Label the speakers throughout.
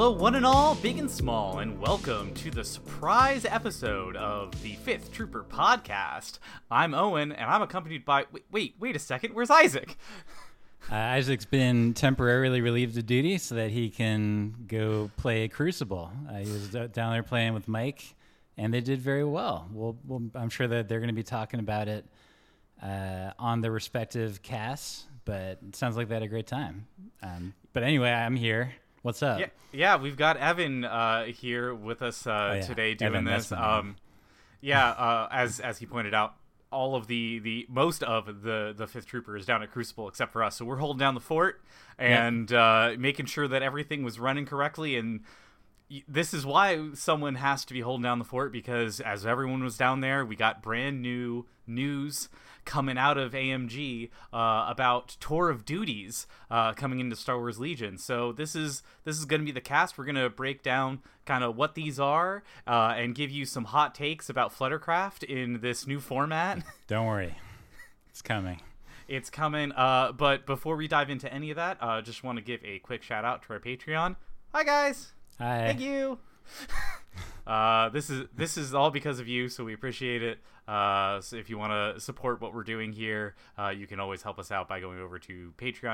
Speaker 1: Hello, one and all, big and small, and welcome to the surprise episode of the 5th Trooper podcast. I'm Owen, and I'm accompanied by... Wait a second, where's Isaac?
Speaker 2: Isaac's been temporarily relieved of duty so that he can go play Crucible. He was down there playing with Mike, and they did very well. I'm sure that they're going to be talking about it on the respective casts, but it sounds like they had a great time. But anyway, I'm here. What's up?
Speaker 1: Yeah, we've got Evan here with us today doing
Speaker 2: Evan,
Speaker 1: this. As he pointed out, all of the most of the 5th Trooper is down at Crucible except for us. So we're holding down the fort and making sure that everything was running correctly. And this is why someone has to be holding down the fort, because as everyone was down there, we got brand new news coming out of AMG about Tour of Duties coming into Star Wars Legion. So this is going to be the cast. We're going to break down kind of what these are and give you some hot takes about Fluttercraft in this new format.
Speaker 2: Don't worry. It's coming.
Speaker 1: It's coming. But before we dive into any of that, just want to give a quick shout out to our Patreon. Hi, guys.
Speaker 2: Hi.
Speaker 1: Thank you. This is all because of you, so we appreciate it. So if you want to support what we're doing here, you can always help us out by going over to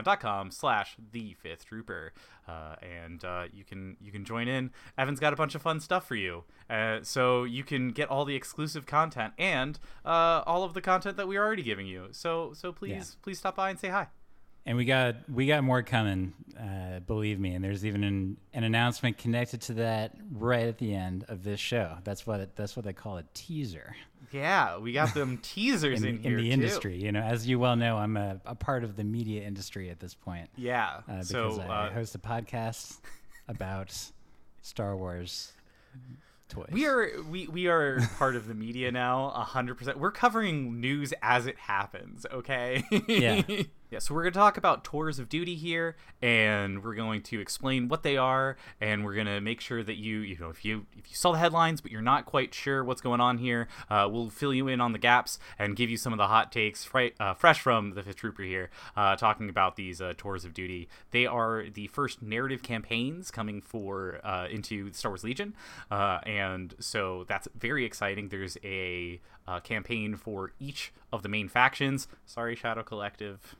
Speaker 1: patreon.com/the5thtrooper, and you can join in. Evan's got a bunch of fun stuff for you, so you can get all the exclusive content and all of the content that we're already giving you. So please stop by and say hi.
Speaker 2: And we got more coming, believe me. And there's even an announcement connected to that right at the end of this show. That's what they call a teaser.
Speaker 1: Yeah, we got them teasers in here
Speaker 2: in the
Speaker 1: too.
Speaker 2: Industry. You know, as you well know, I'm a part of the media industry at this point.
Speaker 1: Yeah,
Speaker 2: because I host a podcast about Star Wars toys.
Speaker 1: We are part of the media now, 100%. We're covering news as it happens, okay?
Speaker 2: Yeah.
Speaker 1: Yeah, so we're going to talk about Tours of Duty here, and we're going to explain what they are, and we're going to make sure that you know, if you saw the headlines but you're not quite sure what's going on here, we'll fill you in on the gaps and give you some of the hot takes fresh from the 5th Trooper here, talking about these Tours of Duty. They are the first narrative campaigns coming for into Star Wars Legion, and so that's very exciting. There's a campaign for each of the main factions. Sorry, Shadow Collective.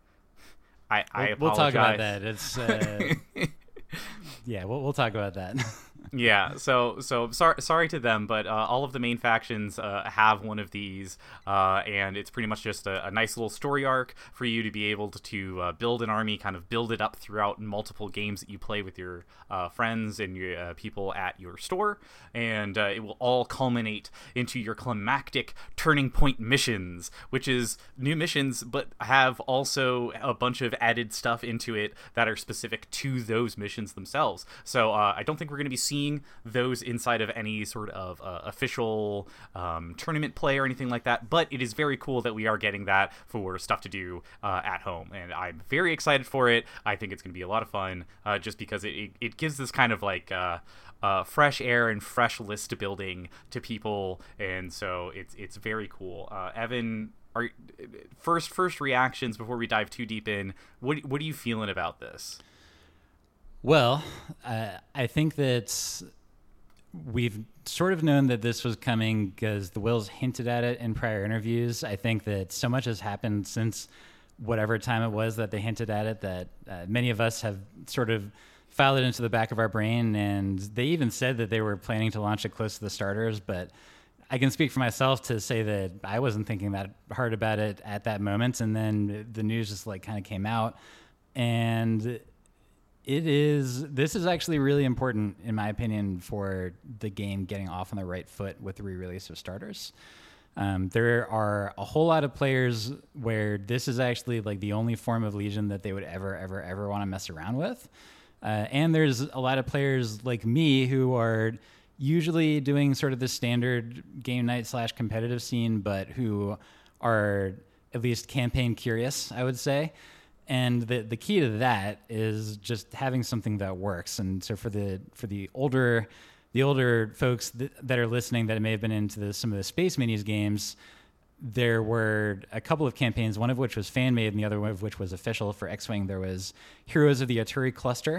Speaker 1: I apologize.
Speaker 2: We'll talk about that. It's yeah, we'll talk about that.
Speaker 1: Yeah, so sorry to them, but all of the main factions have one of these, and it's pretty much just a nice little story arc for you to be able to build an army, kind of build it up throughout multiple games that you play with your friends and your people at your store, and it will all culminate into your climactic turning point missions, which is new missions, but have also a bunch of added stuff into it that are specific to those missions themselves. So I don't think we're going to be seeing those inside of any sort of official tournament play or anything like that, but it is very cool that we are getting that for stuff to do at home, and I'm very excited for it. I think it's going to be a lot of fun, just because it gives this kind of like fresh air and fresh list building to people, and so it's very cool. Evan, first reactions before we dive too deep in, what are you feeling about this?
Speaker 2: Well, I think that we've sort of known that this was coming because the Wills hinted at it in prior interviews. I think that so much has happened since whatever time it was that they hinted at it that many of us have sort of filed it into the back of our brain, and they even said that they were planning to launch it close to the starters, but I can speak for myself to say that I wasn't thinking that hard about it at that moment, and then the news just like kind of came out, and this is actually really important, in my opinion, for the game getting off on the right foot with the re-release of starters. There are a whole lot of players where this is actually like the only form of Legion that they would ever want to mess around with. And there's a lot of players like me who are usually doing sort of the standard game night / competitive scene, but who are at least campaign curious, I would say. And the key to that is just having something that works. And so for the older folks that are listening that may have been into some of the Space Minis games, there were a couple of campaigns, one of which was fan-made and the other one of which was official. For X-Wing, there was Heroes of the Artillery Cluster,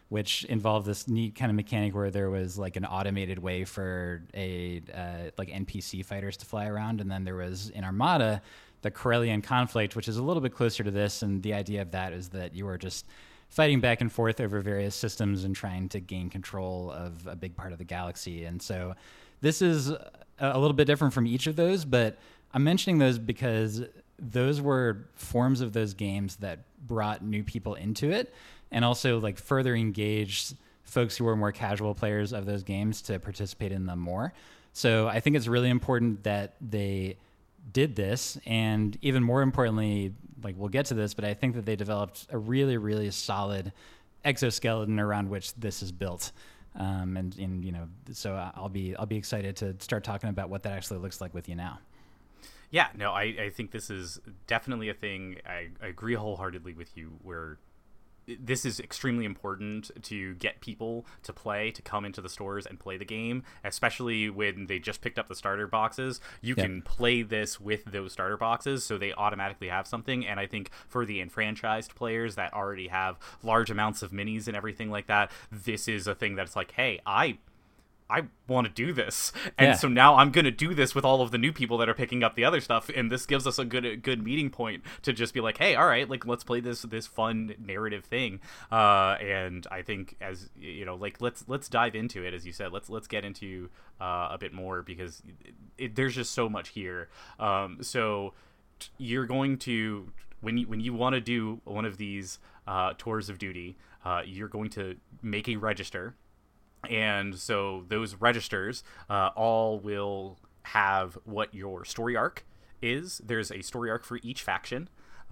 Speaker 2: which involved this neat kind of mechanic where there was like an automated way for a like NPC fighters to fly around, and then there was in Armada the Corellian conflict, which is a little bit closer to this, and the idea of that is that you are just fighting back and forth over various systems and trying to gain control of a big part of the galaxy. And so this is a little bit different from each of those, but I'm mentioning those because those were forms of those games that brought new people into it and also like further engaged folks who were more casual players of those games to participate in them more. So I think it's really important that they did this, and even more importantly, like we'll get to this, but I think that they developed a really, really solid exoskeleton around which this is built. And you know, so I'll be excited to start talking about what that actually looks like with you now.
Speaker 1: Yeah, no, I think this is definitely a thing. I agree wholeheartedly with you where this is extremely important to get people to play, to come into the stores and play the game, especially when they just picked up the starter boxes. You can play this with those starter boxes, so they automatically have something. And I think for the enfranchised players that already have large amounts of minis and everything like that, this is a thing that's like, hey, I want to do this, and so now I'm going to do this with all of the new people that are picking up the other stuff, and this gives us a good meeting point to just be like, hey, all right, like let's play this fun narrative thing. And I think, as you know, like let's dive into it. As you said, let's get into a bit more, because there's just so much here. So you're going to, when you want to do one of these tours of duty, you're going to make a register. And so those registers all will have what your story arc is. There's a story arc for each faction,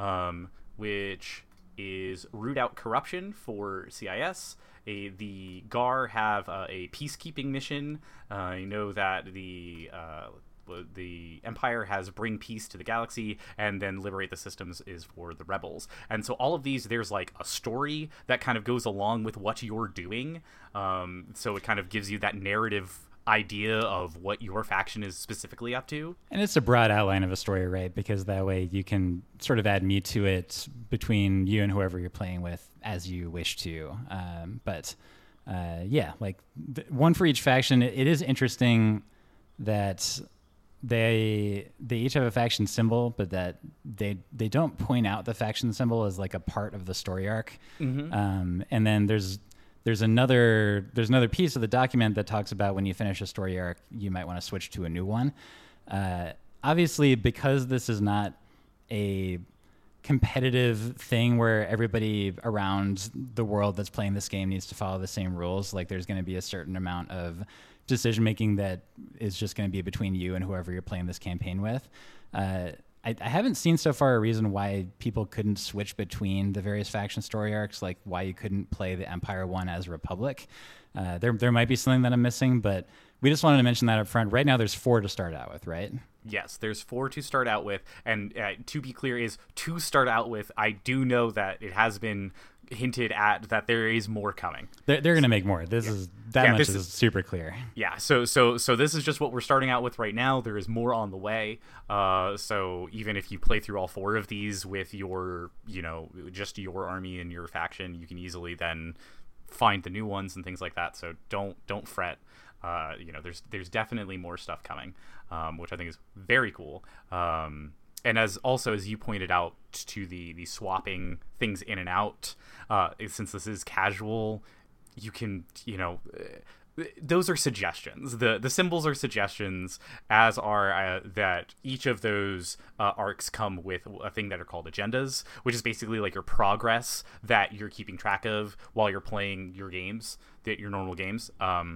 Speaker 1: which is root out corruption for CIS. The GAR have a peacekeeping mission. You know that the Empire has bring peace to the galaxy, and then liberate the systems is for the rebels. And so all of these, there's like a story that kind of goes along with what you're doing. So it kind of gives you that narrative idea of what your faction is specifically up to.
Speaker 2: And it's a broad outline of a story, right? Because that way you can sort of add meat to it between you and whoever you're playing with as you wish to. Like one for each faction. It is interesting that they each have a faction symbol, but that they don't point out the faction symbol as like a part of the story arc. Mm-hmm. And then there's another piece of the document that talks about when you finish a story arc, you might want to switch to a new one. Obviously, because this is not a competitive thing where everybody around the world that's playing this game needs to follow the same rules, like there's going to be a certain amount of decision making that is just going to be between you and whoever you're playing this campaign with. I haven't seen so far a reason why people couldn't switch between the various faction story arcs, like why you couldn't play the Empire one as Republic. There might be something that I'm missing, but we just wanted to mention that up front. Right now, there's 4 to start out with, right?
Speaker 1: Yes, there's 4 to start out with, and to be clear, is to start out with. I do know that it has been hinted at that there is more coming.
Speaker 2: They're going to make more. This is super clear.
Speaker 1: Yeah. So this is just what we're starting out with right now. There is more on the way. So even if you play through all 4 of these with your, just your army and your faction, you can easily then find the new ones and things like that. So don't fret. There's definitely more stuff coming, which I think is very cool. And as you pointed out, to the swapping things in and out, since this is casual, you can, those are suggestions. The symbols are suggestions, as are that each of those arcs come with a thing that are called agendas, which is basically like your progress that you're keeping track of while you're playing your games, your normal games.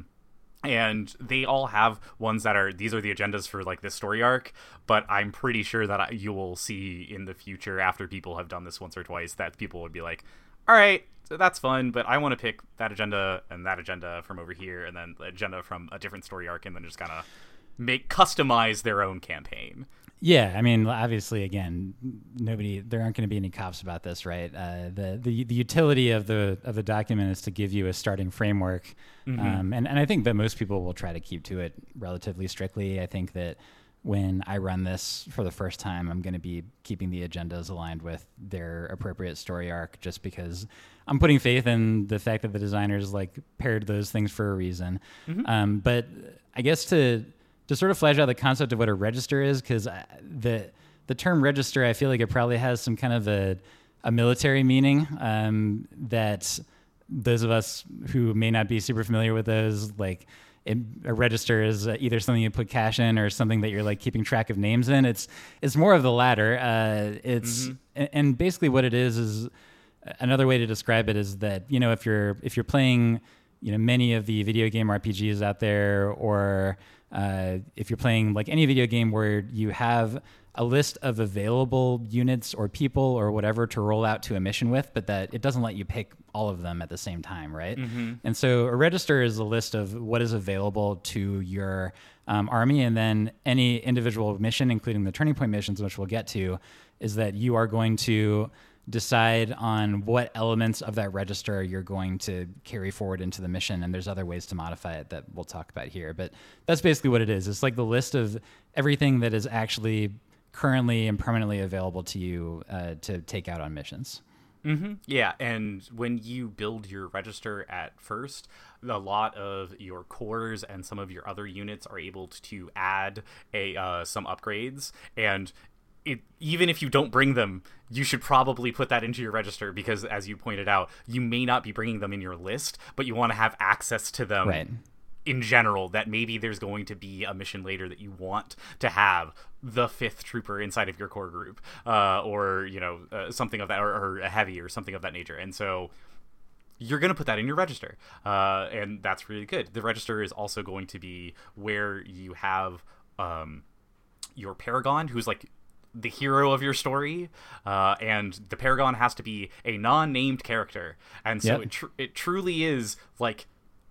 Speaker 1: And they all have ones that these are the agendas for like this story arc, but I'm pretty sure that you will see in the future, after people have done this once or twice, that people would be like, all right, so that's fun, but I want to pick that agenda and that agenda from over here, and then the agenda from a different story arc, and then just kind of customize their own campaign.
Speaker 2: Yeah, I mean, obviously, again, there aren't going to be any cops about this, right? The utility of the document is to give you a starting framework, and I think that most people will try to keep to it relatively strictly. I think that when I run this for the first time, I'm going to be keeping the agendas aligned with their appropriate story arc, just because I'm putting faith in the fact that the designers like paired those things for a reason. But I guess to sort of flesh out the concept of what a register is, because the term register, I feel like it probably has some kind of a military meaning that those of us who may not be super familiar with those, like a register is either something you put cash in or something that you're like keeping track of names in. It's more of the latter. And basically what it is another way to describe it is that, you know, if you're playing, you know, many of the video game RPGs out there, or if you're playing like any video game where you have a list of available units or people or whatever to roll out to a mission with, but that it doesn't let you pick all of them at the same time, right? And so a register is a list of what is available to your army, and then any individual mission, including the turning point missions, which we'll get to, is that you are going to decide on what elements of that register you're going to carry forward into the mission, and there's other ways to modify it that we'll talk about here. But that's basically what it is. It's like the list of everything that is actually currently and permanently available to you to take out on missions.
Speaker 1: Yeah, and when you build your register at first, a lot of your cores and some of your other units are able to add some upgrades, and even if you don't bring them, you should probably put that into your register, because as you pointed out, you may not be bringing them in your list, but you want to have access to them.
Speaker 2: Right.
Speaker 1: In general, that maybe there's going to be a mission later that you want to have the 5th trooper inside of your core group, or, you know, something of that, or a heavy or something of that nature. And so you're going to put that in your register. And that's really good. The register is also going to be where you have your Paragon, who's like the hero of your story, and the Paragon has to be a non-named character. And so it truly is like,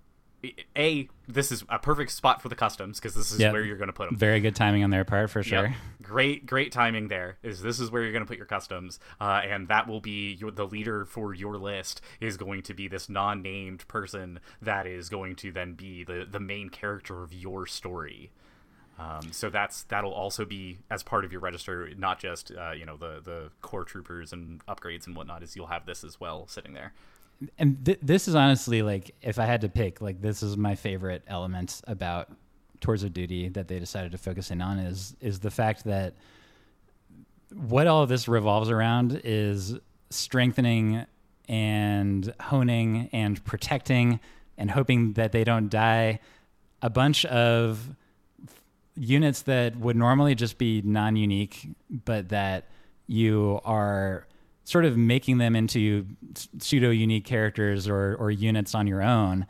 Speaker 1: this is a perfect spot for the customs, because this is where you're going to put them.
Speaker 2: Very good timing on their part, for sure.
Speaker 1: Great timing there. This is where you're going to put your customs, and that will be the leader for your list is going to be this non-named person that is going to then be the main character of your story. So that'll also be as part of your register, not just the core troopers and upgrades and whatnot. Is you'll have this as well sitting there.
Speaker 2: And this is honestly, like, if I had to pick, like, this is my favorite element about Tours of Duty that they decided to focus in on is the fact that what all of this revolves around is strengthening and honing and protecting and hoping that they don't die a bunch of units that would normally just be non-unique, but that you are sort of making them into pseudo-unique characters or units on your own,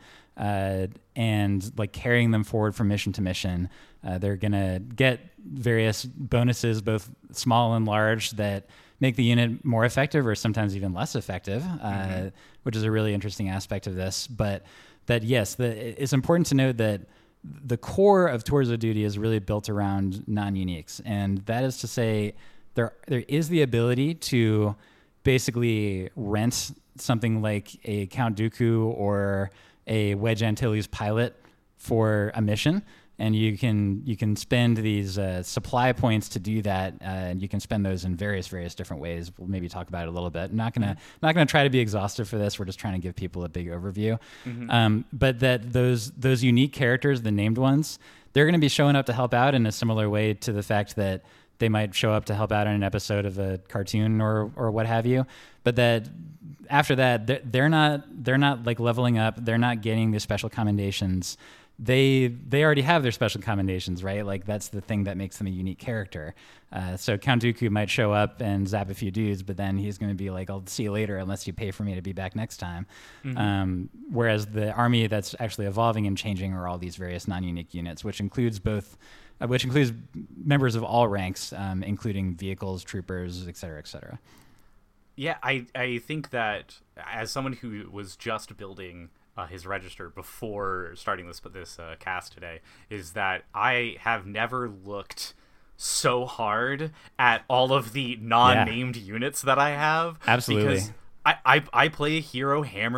Speaker 2: and like carrying them forward from mission to mission. They're going to get various bonuses, both small and large, that make the unit more effective or sometimes even less effective, which is a really interesting aspect of this. But that, yes, it's important to note that the core of Tours of Duty is really built around non-uniques. And that is to say, there is the ability to basically rent something like a Count Dooku or a Wedge Antilles pilot for a mission, and you can spend these supply points to do that, and you can spend those in various different ways. We'll maybe talk about it a little bit. I'm not gonna try to be exhaustive for this. We're just trying to give people a big overview. But that those unique characters, the named ones, they're going to be showing up to help out in a similar way to the fact that they might show up to help out in an episode of a cartoon or what have you. But that after that, they're not like leveling up. They're not getting the special commendations. They already have their special commendations, right? Like that's the thing that makes them a unique character. So Count Dooku might show up and zap a few dudes, but then he's going to be like, "I'll see you later," unless you pay for me to be back next time. Whereas the army that's actually evolving and changing are all these various non-unique units, which includes members of all ranks, including vehicles, troopers, et cetera, et cetera.
Speaker 1: Yeah, I think that as someone who was just building his register before starting this cast today, is that I have never looked so hard at all of the non-named units that I have.
Speaker 2: Absolutely.
Speaker 1: Because I play Hero Hammer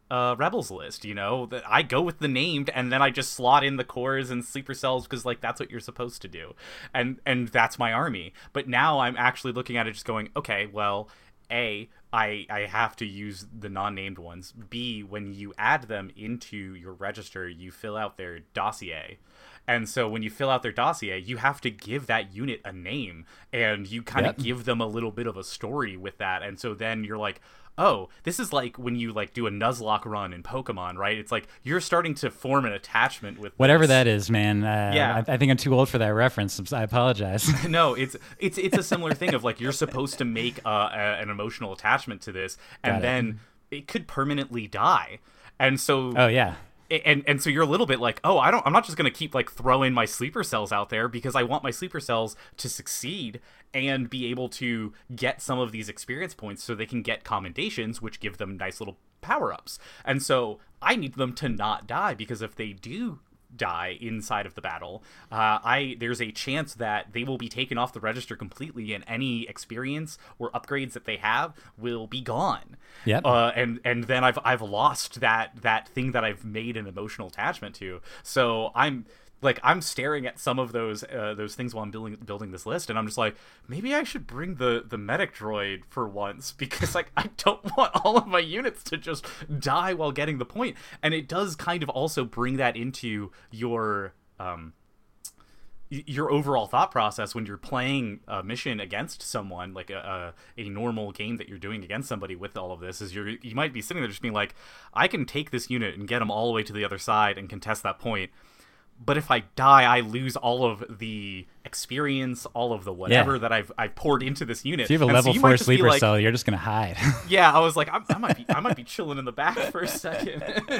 Speaker 1: rebels list, that I go with the named, and then I just slot in the cores and sleeper cells because like that's what you're supposed to do, and that's my army. But now I'm actually looking at it just going, okay, well, I have to use the non-named ones. B, when you add them into your register, you fill out their dossier. And so when you fill out their dossier, you have to give that unit a name, and you kind of give them a little bit of a story with that. And so then you're like, oh, this is like when you like do a Nuzlocke run in Pokemon, right? It's like you're starting to form an attachment with
Speaker 2: whatever
Speaker 1: this.
Speaker 2: That is, man. I think I'm too old for that reference. I apologize.
Speaker 1: No, it's a similar thing of like you're supposed to make an emotional attachment to this, and then it could permanently die. And so And so you're a little bit like, oh, I'm not just going to keep like throwing my sleeper cells out there because I want my sleeper cells to succeed and be able to get some of these experience points so they can get commendations, which give them nice little power-ups. And so I need them to not die, because if they do die inside of the battle, there's a chance that they will be taken off the register completely, and any experience or upgrades that they have will be gone.
Speaker 2: Yep.
Speaker 1: And then I've lost that thing that I've made an emotional attachment to. So I'm staring at some of those things while I'm building this list, and I'm just like, maybe I should bring the medic droid for once, because like I don't want all of my units to just die while getting the point. And it does kind of also bring that into your overall thought process when you're playing a mission against someone, like a normal game that you're doing against somebody with all of this, is you might be sitting there just being like, I can take this unit and get them all the way to the other side and contest that point. But if I die, I lose all of the experience, all of the whatever that I've poured into this unit.
Speaker 2: If you have a level 4 sleeper cell, you're just gonna hide.
Speaker 1: Yeah, I was like, I might be chilling in the back for a second.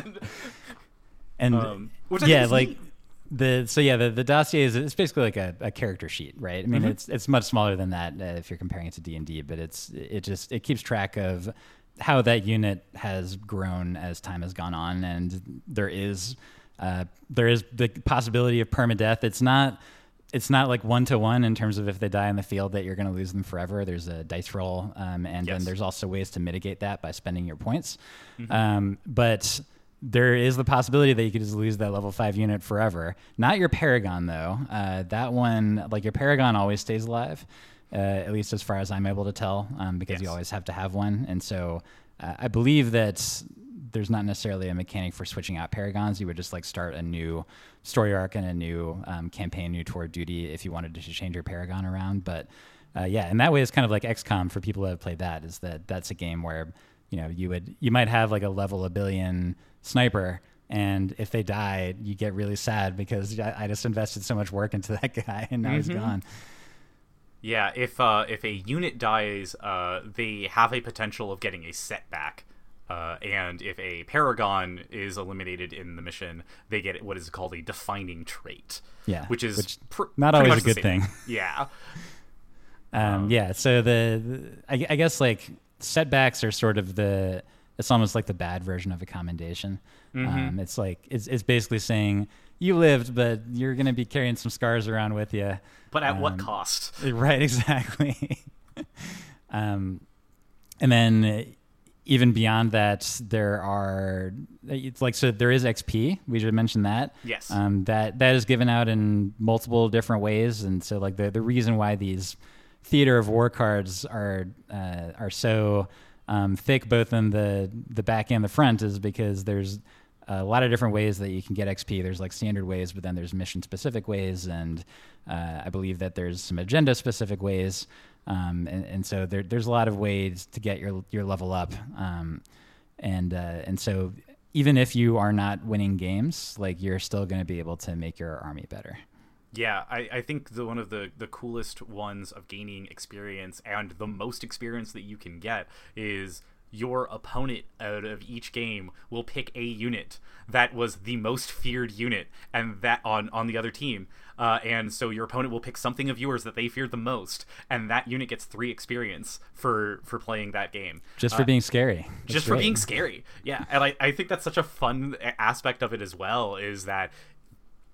Speaker 2: The dossier it's basically like a character sheet, right? I mean, it's much smaller than that if you're comparing it to D&D, but it keeps track of how that unit has grown as time has gone on, and there is the possibility of permadeath. It's not like 1-to-1 in terms of if they die in the field that you're going to lose them forever. There's a dice roll, then there's also ways to mitigate that by spending your points. But there is the possibility that you could just lose that level 5 unit forever. Not your Paragon, though. That one, like your Paragon always stays alive, at least as far as I'm able to tell, because you always have to have one. And so I believe that there's not necessarily a mechanic for switching out Paragons. You would just like start a new story arc and a new campaign, new tour of duty if you wanted to change your Paragon around. But in that way, it's kind of like XCOM for people that have played that. Is that's a game where you might have like a level 1 billion sniper, and if they die, you get really sad because I just invested so much work into that guy and now he's gone.
Speaker 1: Yeah, if a unit dies, they have a potential of getting a setback. And if a Paragon is eliminated in the mission, they get what is called a defining trait.
Speaker 2: Yeah,
Speaker 1: which is
Speaker 2: not always a good thing.
Speaker 1: Yeah.
Speaker 2: So I guess like setbacks are sort of it's almost like the bad version of a commendation. It's like it's basically saying you lived, but you're going to be carrying some scars around with you.
Speaker 1: But at what cost?
Speaker 2: Right, exactly. And then even beyond that, there is XP. We should mention that.
Speaker 1: Yes.
Speaker 2: That is given out in multiple different ways, and so like the reason why these Theater of War cards are so thick, both in the back and the front, is because there's a lot of different ways that you can get XP. There's like standard ways, but then there's mission specific ways, and I believe that there's some agenda specific ways. And so there's a lot of ways to get your level up, and so even if you are not winning games, like you're still going to be able to make your army better.
Speaker 1: Yeah, I think one of the coolest ones of gaining experience, and the most experience that you can get, is your opponent out of each game will pick a unit that was the most feared unit, and that on the other team. And so your opponent will pick something of yours that they feared the most, and that unit gets 3 experience for playing that game.
Speaker 2: Just for being scary.
Speaker 1: Just for being scary, yeah. And I think that's such a fun aspect of it as well, is that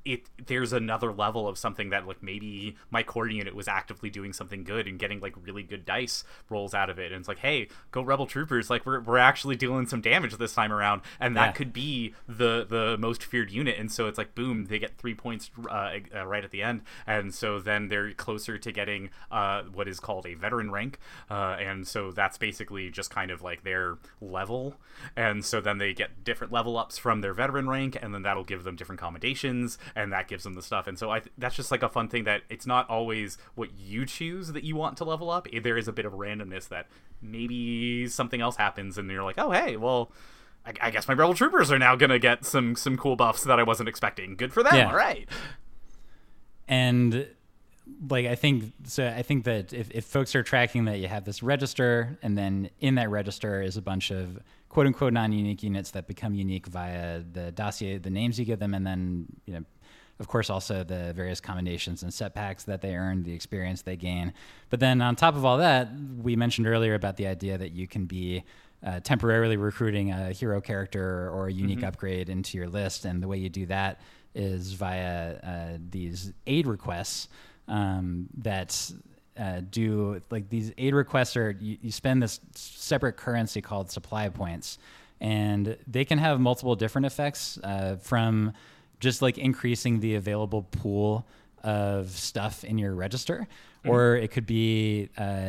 Speaker 1: there's another level of something that like maybe my core unit was actively doing something good and getting like really good dice rolls out of it, and it's like, hey, go Rebel Troopers, like we're actually dealing some damage this time around, and that could be the most feared unit. And so it's like, boom, they get 3 points right at the end, and so then they're closer to getting what is called a veteran rank, and so that's basically just kind of like their level, and so then they get different level ups from their veteran rank, and then that'll give them different commendations, and that gives them the stuff. And so that's just like a fun thing, that it's not always what you choose that you want to level up. There is a bit of randomness that maybe something else happens and you're like, oh, hey, well, I guess my Rebel Troopers are now gonna get some cool buffs that I wasn't expecting. Good for them. All right.
Speaker 2: And like, I think that if folks are tracking that you have this register, and then in that register is a bunch of quote unquote non-unique units that become unique via the dossier, the names you give them, and then, you know, of course, also the various commendations and set packs that they earn, the experience they gain. But then on top of all that, we mentioned earlier about the idea that you can be temporarily recruiting a hero character or a unique upgrade into your list. And the way you do that is via these aid requests that do, like, these aid requests are, you spend this separate currency called supply points, and they can have multiple different effects, from just like increasing the available pool of stuff in your register, or it could be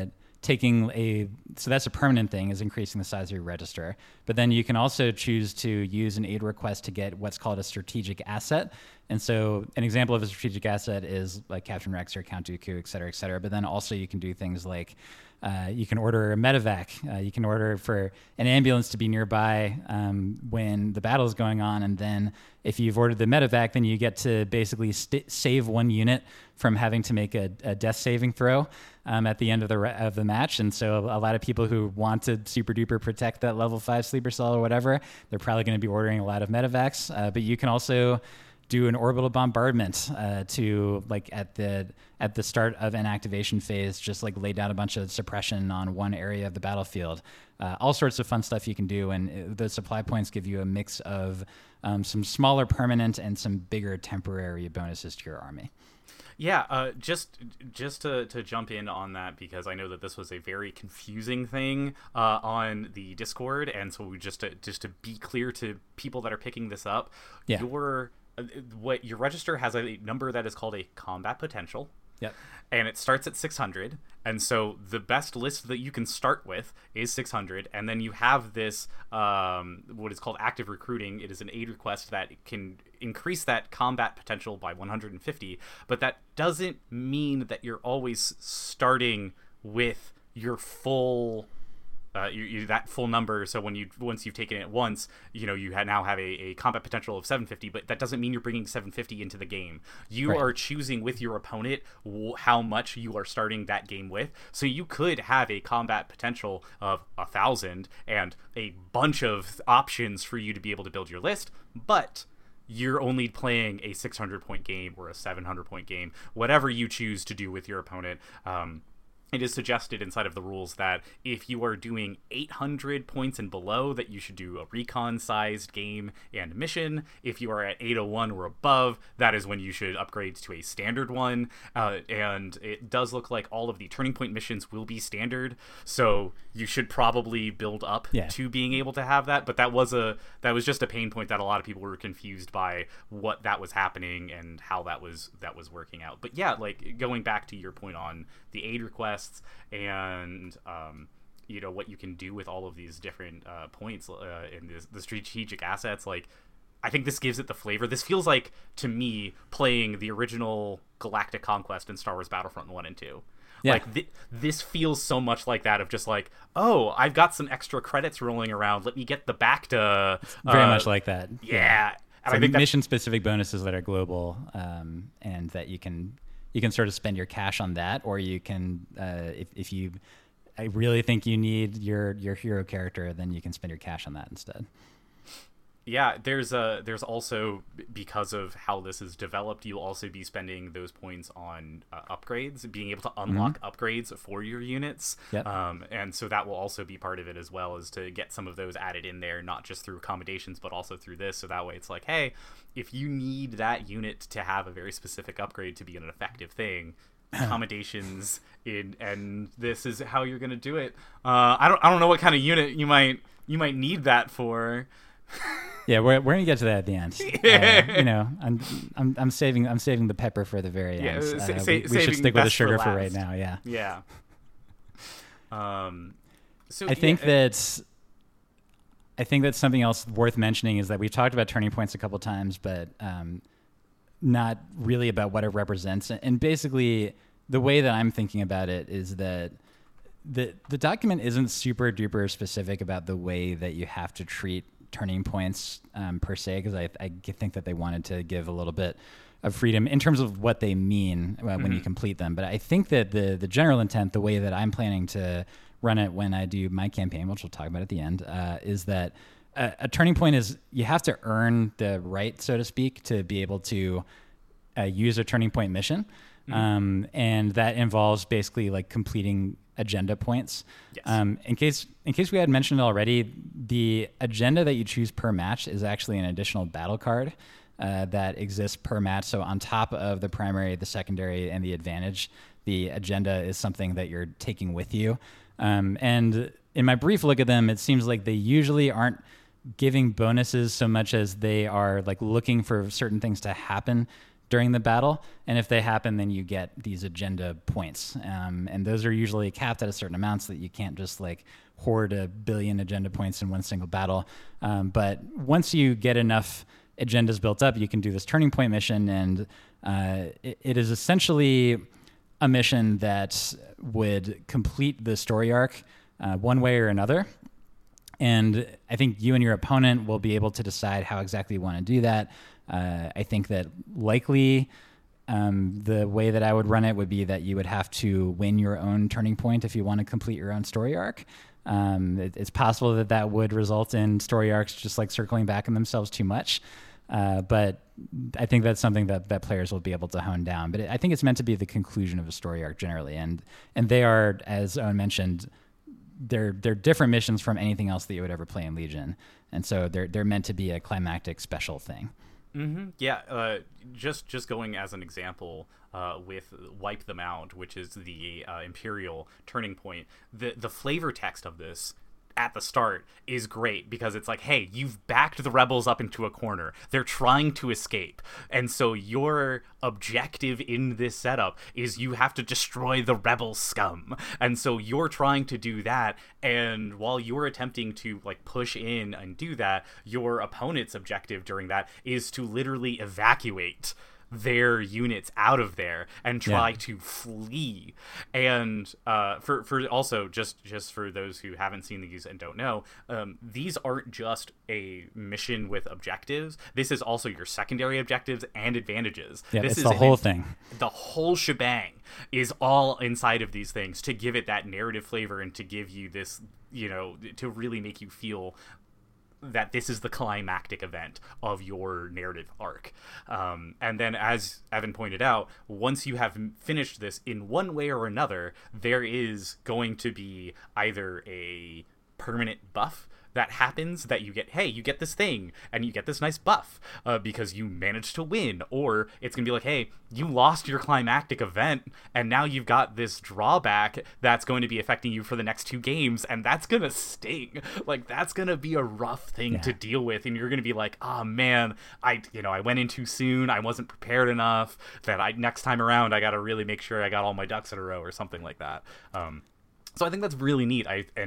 Speaker 2: so that's a permanent thing, is increasing the size of your register. But then you can also choose to use an aid request to get what's called a strategic asset. And so an example of a strategic asset is like Captain Rex or Count Dooku, et cetera, et cetera. But then also you can do things like you can order a medevac. You can order for an ambulance to be nearby when the battle is going on. And then if you've ordered the medevac, then you get to basically save one unit from having to make a death saving throw at the end of the match. And so a lot of people who want to super duper protect that level 5 sleeper cell or whatever, they're probably going to be ordering a lot of medevacs. But you can also do an orbital bombardment to, like, at the start of an activation phase, just like lay down a bunch of suppression on one area of the battlefield. All sorts of fun stuff you can do, and the supply points give you a mix of some smaller permanent and some bigger temporary bonuses to your army.
Speaker 1: Yeah, just to jump in on that, because I know that this was a very confusing thing on the Discord, and so we just to be clear to people that are picking this up, your register has a number that is called a combat potential.
Speaker 2: Yep.
Speaker 1: And it starts at 600, and so the best list that you can start with is 600, and then you have this what is called active recruiting. It is an aid request that can increase that combat potential by 150, but that doesn't mean that you're always starting with your full that full number. So once you've taken it once, you now have a combat potential of 750, but that doesn't mean you're bringing 750 into the game. You are choosing with your opponent how much you are starting that game with. So you could have a combat potential of 1,000 and a bunch of options for you to be able to build your list, but you're only playing a 600-point game or a 700-point game, whatever you choose to do with your opponent. It is suggested inside of the rules that if you are doing 800 points and below, that you should do a recon-sized game and mission. If you are at 801 or above, that is when you should upgrade to a standard one. And it does look like all of the Turning Point missions will be standard, so you should probably build up to being able to have that. But that was just a pain point that a lot of people were confused by what that was happening and how that was working out. But yeah, like, going back to your point on the aid requests and what you can do with all of these different points in the strategic assets, like, I think this gives it the flavor. This feels like, to me, playing the original Galactic Conquest and Star Wars Battlefront 1 and 2. Yeah. Like, this feels so much like that, of just like, oh, I've got some extra credits rolling around, let me get the back to...
Speaker 2: very much like that.
Speaker 1: Yeah.
Speaker 2: And I think mission-specific bonuses that are global, and that you can sort of spend your cash on that, or you can, if you really think you need your hero character, then you can spend your cash on that instead.
Speaker 1: Yeah, there's also, because of how this is developed, you'll also be spending those points on upgrades, being able to unlock upgrades for your units.
Speaker 2: Yep.
Speaker 1: And so that will also be part of it as well, as to get some of those added in there, not just through accommodations, but also through this. So that way it's like, hey, if you need that unit to have a very specific upgrade to be an effective thing, accommodations and this is how you're gonna do it. I don't know what kind of unit you might need that for.
Speaker 2: Yeah, we're gonna get to that at the end. I'm saving the pepper for the very end. We should stick with the sugar for right now. Yeah.
Speaker 1: Yeah. So
Speaker 2: I think that's something else worth mentioning is that we've talked about turning points a couple times, but not really about what it represents. And basically, the way that I'm thinking about it is that the document isn't super duper specific about the way that you have to treat turning points per se, because I think that they wanted to give a little bit of freedom in terms of what they mean when you complete them. But I think that the general intent, the way that I'm planning to run it when I do my campaign, which we'll talk about at the end, is that a turning point is you have to earn the right, so to speak, to be able to use a turning point mission. And that involves basically like completing agenda points.
Speaker 1: Yes.
Speaker 2: In case we had mentioned it already, the agenda that you choose per match is actually an additional battle card that exists per match. So on top of the primary, the secondary, and the advantage, the agenda is something that you're taking with you. And in my brief look at them, it seems like they usually aren't giving bonuses so much as they are like looking for certain things to happen during the battle, and if they happen, then you get these agenda points, and those are usually capped at a certain amount, so that you can't just like hoard 1 billion agenda points in one single battle. But once you get enough agendas built up, you can do this turning point mission, and it is essentially a mission that would complete the story arc one way or another. And I think you and your opponent will be able to decide how exactly you want to do that. I think that likely the way that I would run it would be that you would have to win your own turning point if you want to complete your own story arc. It's possible that would result in story arcs just like circling back on themselves too much. But I think that's something that players will be able to hone down. But I think it's meant to be the conclusion of a story arc generally. And they are, as Owen mentioned, they're different missions from anything else that you would ever play in Legion. And so they're meant to be a climactic special thing.
Speaker 1: Mm-hmm. Yeah, just going as an example with Wipe Them Out, which is the Imperial turning point, the flavor text of this at the start is great, because it's like, hey, you've backed the rebels up into a corner. They're trying to escape. And so your objective in this setup is you have to destroy the rebel scum. And so you're trying to do that. And while you're attempting to like push in and do that, your opponent's objective during that is to literally evacuate their units out of there and try to flee. And for also just for those who haven't seen these and don't know, these aren't just a mission with objectives. This is also your secondary objectives and advantages.
Speaker 2: Yeah,
Speaker 1: this
Speaker 2: it's
Speaker 1: is
Speaker 2: the whole thing.
Speaker 1: The whole shebang is all inside of these things to give it that narrative flavor and to give you this, to really make you feel that this is the climactic event of your narrative arc. And then, as Evan pointed out, once you have finished this in one way or another, there is going to be either a permanent buff that happens that you get this thing and you get this nice buff because you managed to win, or it's gonna be like, hey, you lost your climactic event and now you've got this drawback that's going to be affecting you for the next 2 games, and that's gonna sting. Like, that's gonna be a rough thing to deal with, and you're gonna be like, oh man, I went in too soon, I wasn't prepared enough, that next time around I gotta really make sure I got all my ducks in a row or something like that. So I think that's really neat.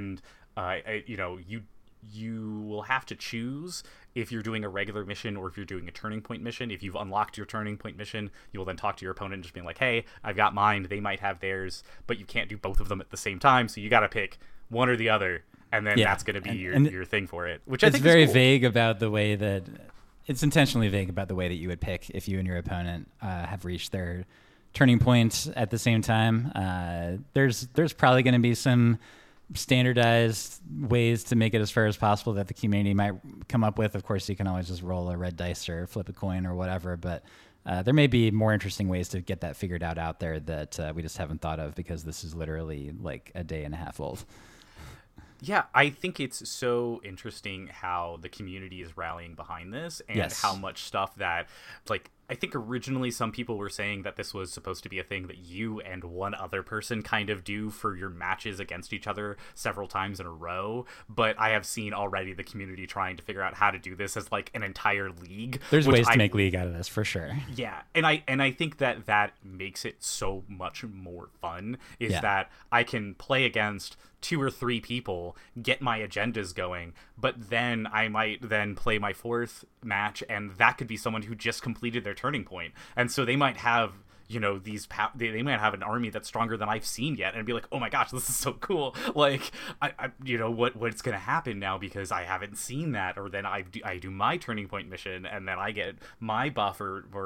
Speaker 1: You will have to choose if you're doing a regular mission or if you're doing a turning point mission. If you've unlocked your turning point mission, you will then talk to your opponent and just being like, hey, I've got mine, they might have theirs, but you can't do both of them at the same time, so you got to pick one or the other, and then that's going to be your thing for it, which I think is
Speaker 2: very
Speaker 1: cool.
Speaker 2: vague about the way that it's intentionally vague about the way that you would pick if you and your opponent have reached their turning point at the same time. There's probably going to be some standardized ways to make it as fair as possible that the community might come up with. Of course, you can always just roll a red dice or flip a coin or whatever, but there may be more interesting ways to get that figured out there that we just haven't thought of because this is literally like a day and a half old.
Speaker 1: Yeah, I think it's so interesting how the community is rallying behind this and how much stuff that, like, I think originally some people were saying that this was supposed to be a thing that you and one other person kind of do for your matches against each other several times in a row. But I have seen already the community trying to figure out how to do this as like an entire league.
Speaker 2: There's ways to make league out of this for sure.
Speaker 1: Yeah. And I think that makes it so much more fun is that I can play against 2 or 3 people, get my agendas going, but then I might then play my 4th match, and that could be someone who just completed their turning point, and so they might have, you know, they might have an army that's stronger than I've seen yet, and be like, oh my gosh, this is so cool, like I you know what's gonna happen now because I haven't seen that, or then I do my turning point mission, and then I get my buff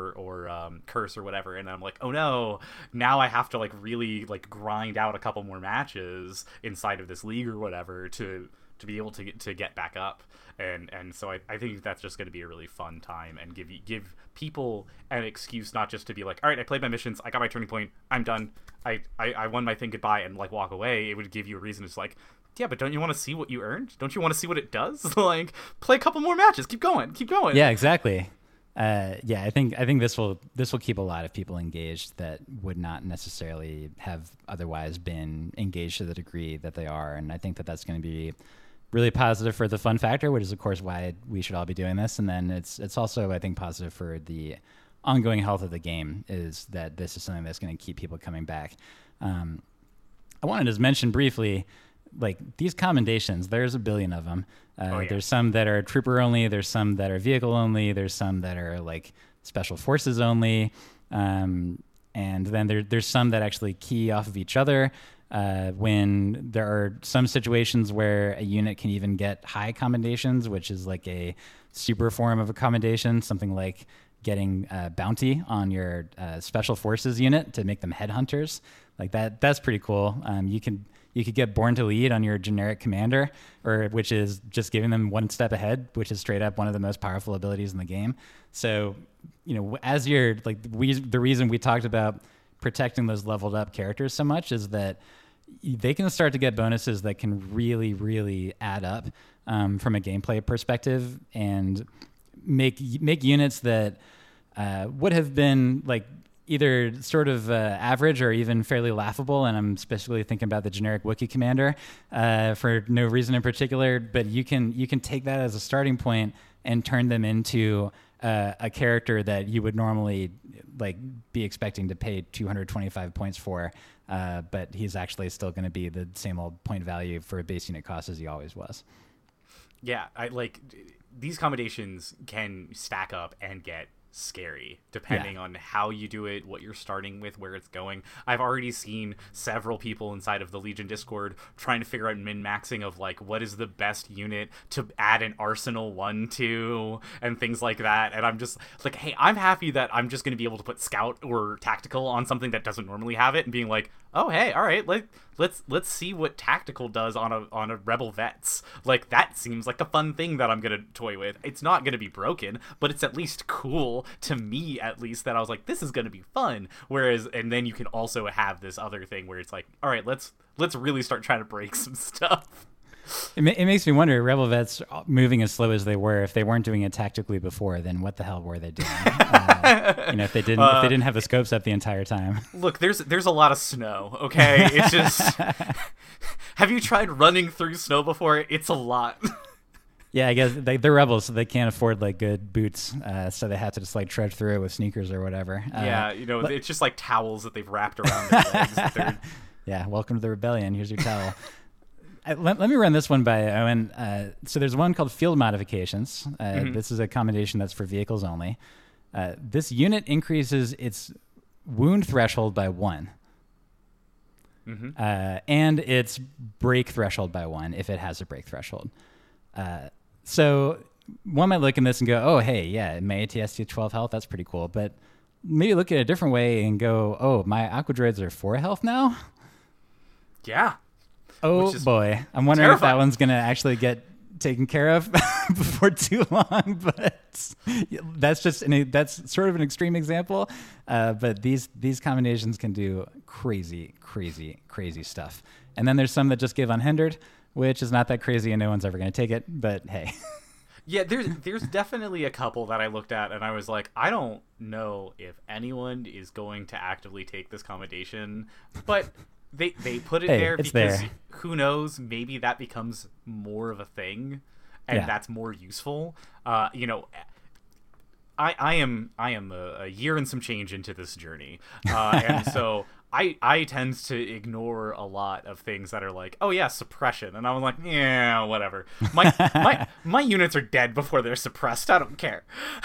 Speaker 1: or curse or whatever, and I'm like, oh no, now I have to like really like grind out a couple more matches inside of this league or whatever to be able to get back up. And so I think that's just going to be a really fun time and give people an excuse not just to be like, all right, I played my missions, I got my turning point, I'm done, I won my thing, goodbye, and like walk away. It would give you a reason to like, yeah, but don't you want to see what you earned? Don't you want to see what it does? Like, play a couple more matches, keep going.
Speaker 2: Yeah, exactly. I think this will keep a lot of people engaged that would not necessarily have otherwise been engaged to the degree that they are, and I think that that's going to be really positive for the fun factor, which is of course why we should all be doing this. And then it's also, I think, positive for the ongoing health of the game, is that this is something that's going to keep people coming back. I wanted to just mention briefly, like, these commendations, there's a billion of them. There's some that are trooper only, there's some that are vehicle only, there's some that are like special forces only, and then there's some that actually key off of each other. When there are some situations where a unit can even get high commendations, which is like a super form of a commendation, something like getting bounty on your special forces unit to make them headhunters. Like that's pretty cool. You could get born to lead on your generic commander, which is just giving them one step ahead, which is straight up one of the most powerful abilities in the game. So, you know, as you're like, the reason we talked about protecting those leveled up characters so much is that they can start to get bonuses that can really, really add up from a gameplay perspective, and make units that would have been like either sort of average or even fairly laughable. And I'm specifically thinking about the generic Wookiee commander for no reason in particular, but you can take that as a starting point and turn them into a character that you would normally like be expecting to pay 225 points for, but he's actually still going to be the same old point value for a base unit cost as he always was.
Speaker 1: Yeah, I like these combinations can stack up and get scary depending on how you do it, what you're starting with, where it's going. I've already seen several people inside of the Legion Discord trying to figure out min-maxing of like what is the best unit to add an arsenal 1 to and things like that, and I'm just like, hey, I'm happy that I'm just going to be able to put scout or tactical on something that doesn't normally have it, and being like, oh hey, all right, let's see what tactical does on a rebel vets. Like, that seems like a fun thing that I'm gonna toy with. It's not gonna be broken, but it's at least cool to me, at least, that I was like, this is gonna be fun. Whereas, and then you can also have this other thing where it's like, all right, let's really start trying to break some stuff.
Speaker 2: It makes me wonder, Rebel Vets moving as slow as they were, if they weren't doing it tactically before, then what the hell were they doing? If they didn't have the scopes up the entire time.
Speaker 1: Look, there's a lot of snow, okay? It's just, have you tried running through snow before? It's a lot.
Speaker 2: Yeah, I guess they're rebels, so they can't afford like good boots, so they have to just like trudge through it with sneakers or whatever.
Speaker 1: It's just like towels that they've wrapped around their legs.
Speaker 2: Yeah, welcome to the rebellion. Here's your towel. Let me run this one by Owen. So there's one called Field Modifications. This is a combination that's for vehicles only. This unit increases its wound threshold by 1. And its break threshold by 1 if it has a break threshold. So one might look in this and go, oh, hey, yeah, my ATST 12 health, that's pretty cool. But maybe look at it a different way and go, oh, my Aqua Droids are 4 health now?
Speaker 1: Yeah.
Speaker 2: Oh
Speaker 1: which is
Speaker 2: boy, I'm wondering if
Speaker 1: terrifying.
Speaker 2: that one's gonna actually get taken care of before too long. But that's that's sort of an extreme example. But these combinations can do crazy, crazy, crazy stuff. And then there's some that just give unhindered, which is not that crazy, and no one's ever gonna take it. But hey.
Speaker 1: Yeah, there's definitely a couple that I looked at and I was like, I don't know if anyone is going to actively take this combination, but they put it there
Speaker 2: it's
Speaker 1: because
Speaker 2: there.
Speaker 1: who knows, maybe that becomes more of a thing and that's more useful. You know, I am a year and some change into this journey, and so I tend to ignore a lot of things that are like, oh yeah, suppression, and I'm like, yeah, whatever. My units are dead before they're suppressed. I don't care.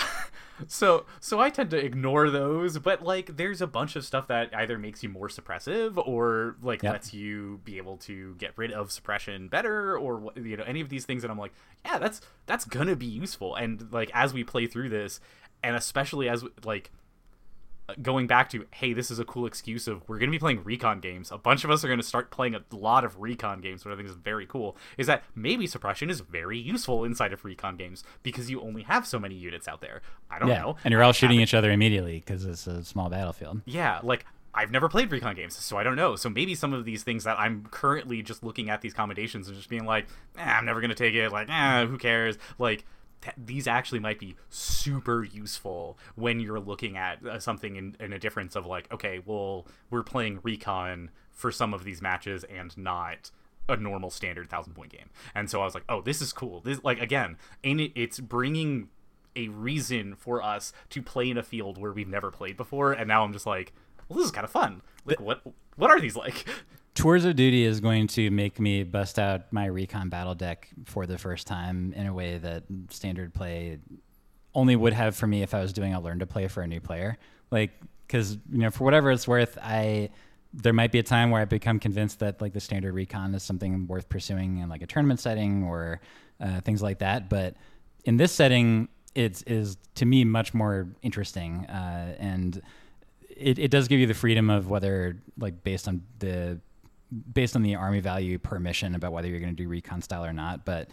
Speaker 1: So I tend to ignore those, but like there's a bunch of stuff that either makes you more suppressive or like lets you be able to get rid of suppression better, or you know, any of these things that I'm like, yeah, that's gonna be useful. And like as we play through this, and especially as like going back to, hey, this is a cool excuse of we're going to be playing recon games. A bunch of us are going to start playing a lot of recon games, which I think is very cool, is that maybe suppression is very useful inside of recon games because you only have so many units out there. I don't know.
Speaker 2: And you're all shooting each other immediately because it's a small battlefield.
Speaker 1: Yeah, like I've never played recon games, so I don't know. So maybe some of these things that I'm currently just looking at these combinations and just being like, I'm never going to take it. Like, who cares? Like, these actually might be super useful when you're looking at something in a difference of like, okay, well, we're playing recon for some of these matches and not a normal standard 1,000-point game. And so I was like, oh, this is cool. This, like, again, it's bringing a reason for us to play in a field where we've never played before. And now I'm just like, well, this is kind of fun. Like, what are these like?
Speaker 2: Tours of Duty is going to make me bust out my recon battle deck for the first time in a way that standard play only would have for me if I was doing a learn to play for a new player. Like, because, you know, for whatever it's worth, there might be a time where I become convinced that like the standard recon is something worth pursuing in like a tournament setting or things like that. But in this setting, it is to me much more interesting, and it does give you the freedom of whether like based on the army value per mission about whether you're going to do recon style or not. But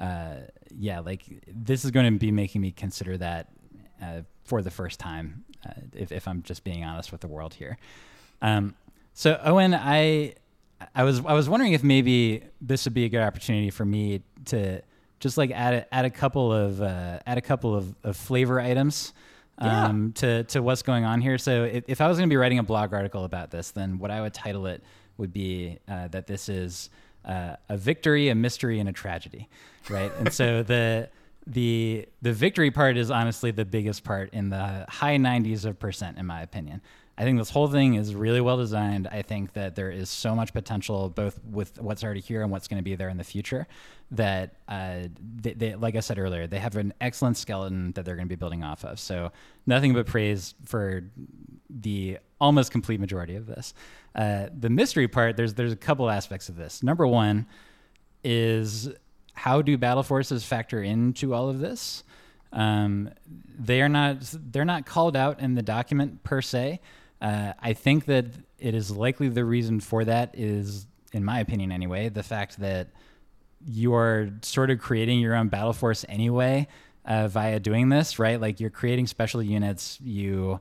Speaker 2: like this is going to be making me consider that for the first time, if I'm just being honest with the world here. So Owen, I was wondering if maybe this would be a good opportunity for me to just like add a couple of flavor items to what's going on here. So if I was going to be writing a blog article about this, then what I would title it would be that this is a victory, a mystery, and a tragedy, right? And so the victory part is honestly the biggest part in the high 90s%, in my opinion. I think this whole thing is really well designed. I think that there is so much potential, both with what's already here and what's going to be there in the future, that they, like I said earlier, they have an excellent skeleton that they're going to be building off of. So nothing but praise for the almost complete majority of this. The mystery part, there's a couple aspects of this. Number one is, how do battle forces factor into all of this? They're not called out in the document per se. I think that it is likely the reason for that is, in my opinion anyway, the fact that you are sort of creating your own battle force anyway via doing this, right? Like you're creating special units. The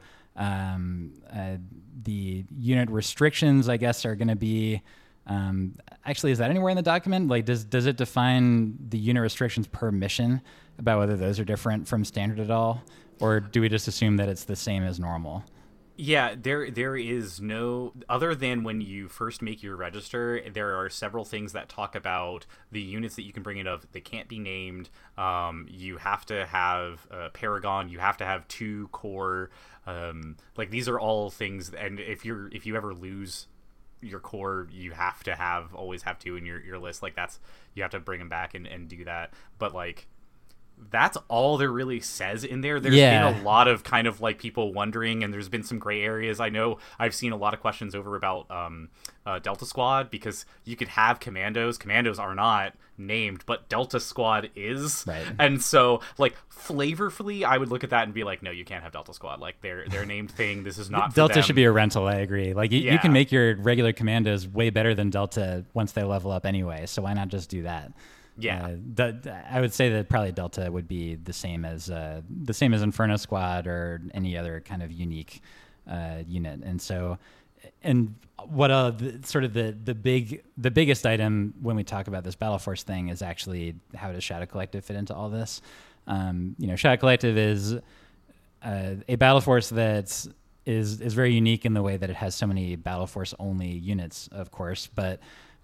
Speaker 2: unit restrictions, I guess, are going to be. Actually, is that anywhere in the document? Like, does it define the unit restrictions per mission about whether those are different from standard at all, or do we just assume that it's the same as normal?
Speaker 1: Yeah, there is no, other than when you first make your register, there are several things that talk about the units that you can bring in of. They can't be named. You have to have a Paragon. You have to have 2 core. Like these are all things, and if you ever lose your core, you have to always have 2 in your list. Like you have to bring them back and do that. But like that's all there really says in there. There's
Speaker 2: Yeah.
Speaker 1: been a lot of kind of like people wondering, and there's been some gray areas. I know I've seen a lot of questions over about Delta Squad, because you could have commandos. Commandos are not named, but Delta Squad is.
Speaker 2: Right.
Speaker 1: And so, like, flavorfully, I would look at that and be like, no, you can't have Delta Squad. Like, they're a named thing. This is not for
Speaker 2: Delta
Speaker 1: them.
Speaker 2: should be a rental. I agree. Like you can make your regular commandos way better than Delta once they level up anyway. So why not just do that?
Speaker 1: Yeah.
Speaker 2: I would say that probably Delta would be the same as Inferno Squad or any other kind of unique unit. And so, and what the biggest item when we talk about this Battle Force thing is actually how does Shadow Collective fit into all this? Shadow Collective is a Battle Force that is very unique in the way that it has so many Battle Force only units, of course, but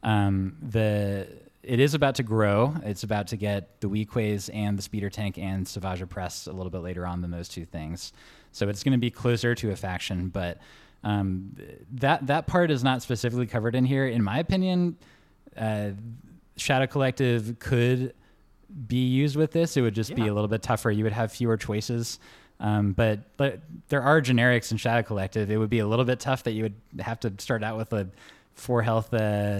Speaker 2: it is about to grow. It's about to get the Weequays and the Speeder Tank and Savage Press a little bit later on than those two things. So it's going to be closer to a faction, but that part is not specifically covered in here. In my opinion, Shadow Collective could be used with this. It would just be a little bit tougher. You would have fewer choices. But there are generics in Shadow Collective. It would be a little bit tough that you would have to start out with a 4 health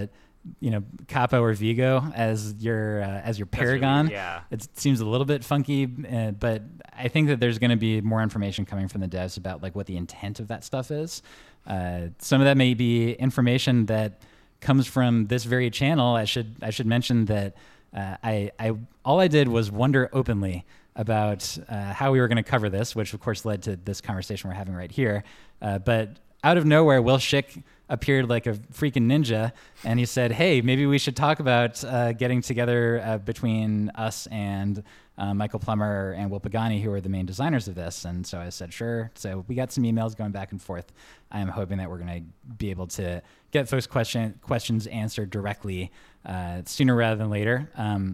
Speaker 2: Capo or Vigo as your Paragon.
Speaker 1: Really, yeah.
Speaker 2: It seems a little bit funky, but I think that there's going to be more information coming from the devs about like what the intent of that stuff is. Some of that may be information that comes from this very channel. I should mention that all I did was wonder openly about how we were going to cover this, which of course led to this conversation we're having right here. But out of nowhere, Will Schick appeared like a freaking ninja, and he said, hey, maybe we should talk about getting together between us and Michael Plummer and Will Pagani, who are the main designers of this. And so I said, sure. So we got some emails going back and forth. I am hoping that we're going to be able to get those questions answered directly sooner rather than later.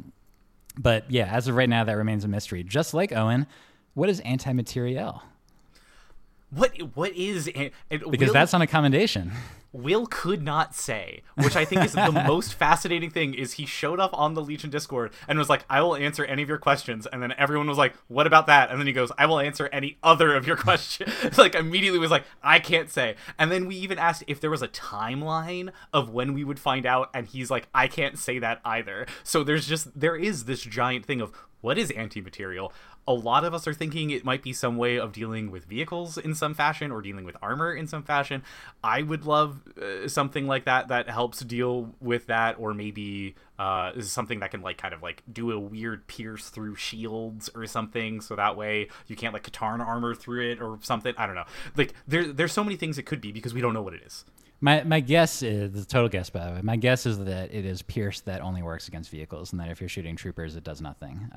Speaker 2: But yeah, as of right now, that remains a mystery. Just like Owen, what is anti-materiel?
Speaker 1: What is...
Speaker 2: Because that's on a commendation.
Speaker 1: Will could not say, which I think is the most fascinating thing, is he showed up on the Legion Discord and was like, I will answer any of your questions. And then everyone was like, what about that? And then he goes, I will answer any other of your questions. Like immediately was like, I can't say. And then we even asked if there was a timeline of when we would find out. And he's like, I can't say that either. So there is this giant thing of what is anti-material? A lot of us are thinking it might be some way of dealing with vehicles in some fashion or dealing with armor in some fashion. I would love something like that helps deal with that, or maybe is something that can like kind of like do a weird pierce through shields or something, so that way you can't like Katarn armor through it or something. I don't know. Like there's so many things it could be because we don't know what it is.
Speaker 2: My guess is, the total guess by the way, my guess is that it is pierce that only works against vehicles, and that if you're shooting troopers, it does nothing.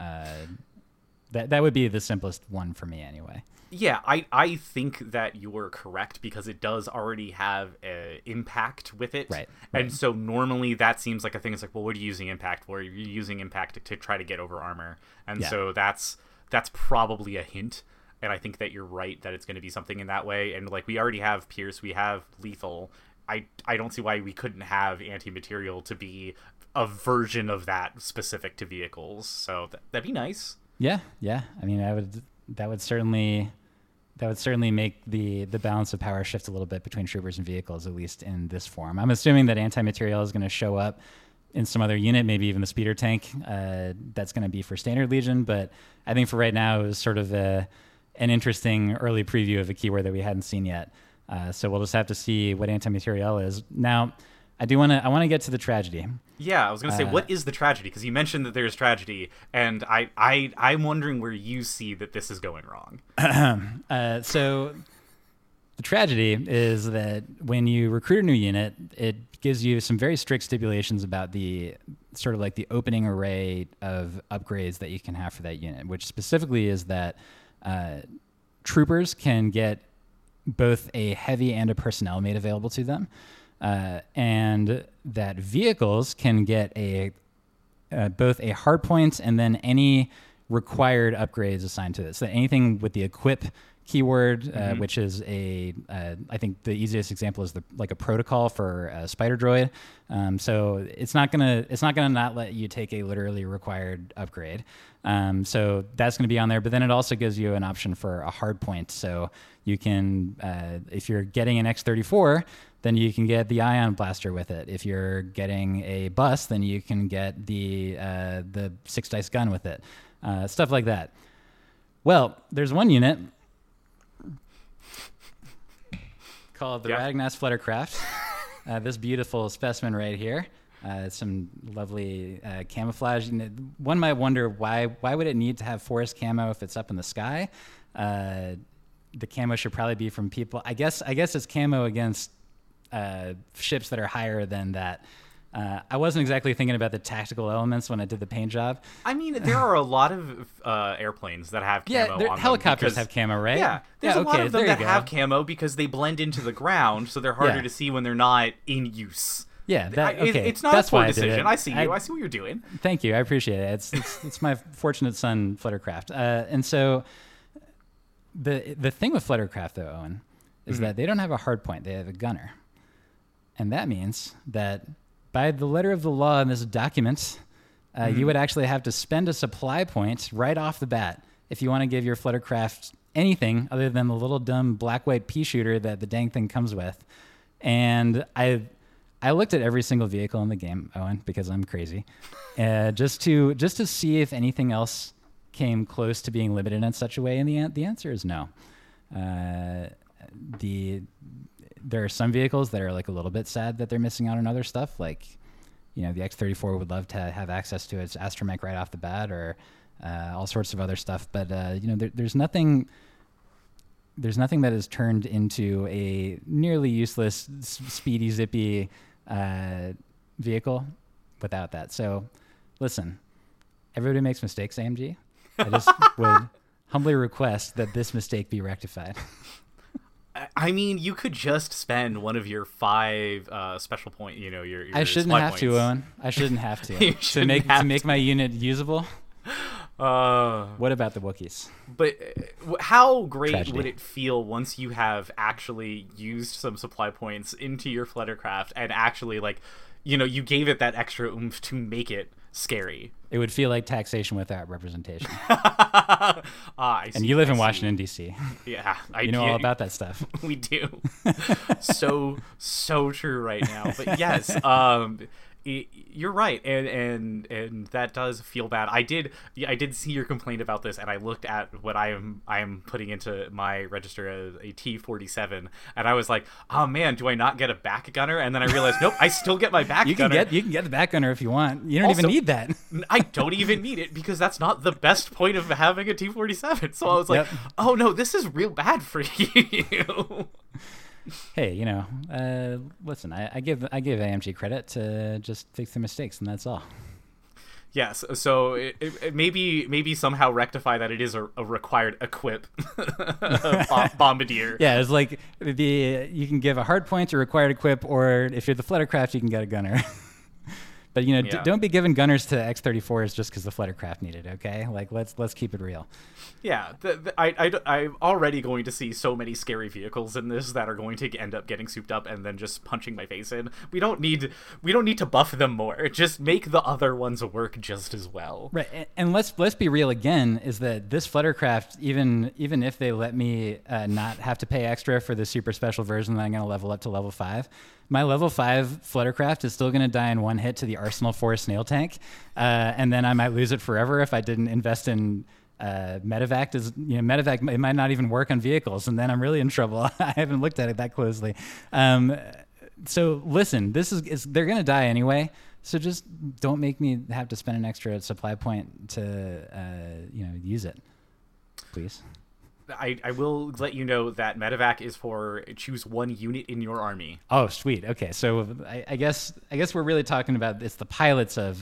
Speaker 2: That would be the simplest one for me anyway.
Speaker 1: Yeah, I think that you're correct because it does already have impact with it.
Speaker 2: Right.
Speaker 1: And so normally that seems like a thing. It's like, well, what are you using impact for? You're using impact to try to get over armor. And so that's probably a hint. And I think that you're right that it's going to be something in that way. And like we already have pierce, we have lethal. I don't see why we couldn't have anti-material to be a version of that specific to vehicles. So that'd be nice.
Speaker 2: Yeah. I mean, that would certainly make the balance of power shift a little bit between troopers and vehicles, at least in this form. I'm assuming that anti-material is going to show up in some other unit, maybe even the Speeder Tank. That's going to be for Standard Legion, but I think for right now it was sort of an interesting early preview of a keyword that we hadn't seen yet. So we'll just have to see what anti-materiel is. Now, I want to get to the tragedy.
Speaker 1: Yeah, I was going to say, what is the tragedy? Because you mentioned that there's tragedy, and I'm wondering where you see that this is going wrong.
Speaker 2: So the tragedy is that when you recruit a new unit, it gives you some very strict stipulations about the sort of like the opening array of upgrades that you can have for that unit, which specifically is that troopers can get both a heavy and a personnel made available to them. And that vehicles can get both a hard point and then any required upgrades assigned to it. So anything with the equip keyword, which is I think the easiest example is like a protocol for Spider Droid. So it's not gonna not let you take a literally required upgrade. So that's gonna be on there. But then it also gives you an option for a hard point. So you can, if you're getting an X-34, then you can get the ion blaster with it. If you're getting a bus, then you can get the 6-dice gun with it. Stuff like that. Well, there's one unit called the Radagnas Fluttercraft. This beautiful specimen right here. Some lovely camouflage. One might wonder why would it need to have forest camo if it's up in the sky? The camo should probably be from people. I guess it's camo against ships that are higher than that. I wasn't exactly thinking about the tactical elements when I did the paint job.
Speaker 1: I mean, there are a lot of airplanes that have camo on them.
Speaker 2: Helicopters have camo, right?
Speaker 1: Yeah, there's a lot of them that have camo because they blend into the ground, so they're harder to see when they're not in use.
Speaker 2: Yeah,
Speaker 1: it's not a poor decision. I see you. I see what you're doing.
Speaker 2: Thank you. I appreciate it. It's my fortunate son, Fluttercraft. And so the thing with Fluttercraft, though, Owen, is that they don't have a hard point. They have a gunner. And that means that by the letter of the law in this document, you would actually have to spend a supply point right off the bat if you want to give your Fluttercraft anything other than the little dumb black-white pea shooter that the dang thing comes with. And I looked at every single vehicle in the game, Owen, because I'm crazy, just to see if anything else came close to being limited in such a way, and the answer is no. There are some vehicles that are like a little bit sad that they're missing out on other stuff, like the X-34 would love to have access to its astromech right off the bat, or all sorts of other stuff. But there's nothing that is turned into a nearly useless, speedy, zippy vehicle without that. So, listen, everybody makes mistakes, AMG. I just would humbly request that this mistake be rectified.
Speaker 1: I mean, you could just spend one of your 5 special point. Your
Speaker 2: I shouldn't have to, Owen. I shouldn't have to to make my unit usable. What about the Wookiees?
Speaker 1: But how great would it feel once you have actually used some supply points into your Fluttercraft and actually, you gave it that extra oomph to make it scary?
Speaker 2: It would feel like taxation without representation.
Speaker 1: And
Speaker 2: you live in Washington, D.C.
Speaker 1: Yeah.
Speaker 2: You know all about that stuff.
Speaker 1: We do. So true right now. But yes, you're right, and that does feel bad. I did see your complaint about this, and I looked at what I am putting into my register as a T-47, and I was like, oh man, do I not get a back gunner? And then I realized, nope, I still get my back gunner.
Speaker 2: You can get the back gunner if you want. You don't even need that.
Speaker 1: I don't even need it because that's not the best point of having a T-47. So I was like, oh no, this is real bad for you.
Speaker 2: Hey, listen, I give AMG credit to just fix the mistakes, and that's all.
Speaker 1: Yes, so it maybe somehow rectify that it is a required equip bombardier.
Speaker 2: Yeah, it's like you can give a hard point to required equip, or if you're the Fluttercraft, you can get a gunner. But don't be giving gunners to X-34s just because the Fluttercraft need it. Okay, let's keep it real.
Speaker 1: Yeah, I'm already going to see so many scary vehicles in this that are going to end up getting souped up and then just punching my face in. We don't need to buff them more. Just make the other ones work just as well.
Speaker 2: Right, and let's be real again. Is that this Fluttercraft, even if they let me not have to pay extra for the super special version that I'm going to level up to level 5. My level 5 Fluttercraft is still going to die in one hit to the Arsenal 4 snail tank, and then I might lose it forever if I didn't invest in medevac. Medevac, it might not even work on vehicles, and then I'm really in trouble. I haven't looked at it that closely. So listen, they're going to die anyway. So just don't make me have to spend an extra supply point to use it, please.
Speaker 1: I will let you know that medevac is for choose one unit in your army.
Speaker 2: Oh, sweet. Okay, so I guess we're really talking about it's the pilots of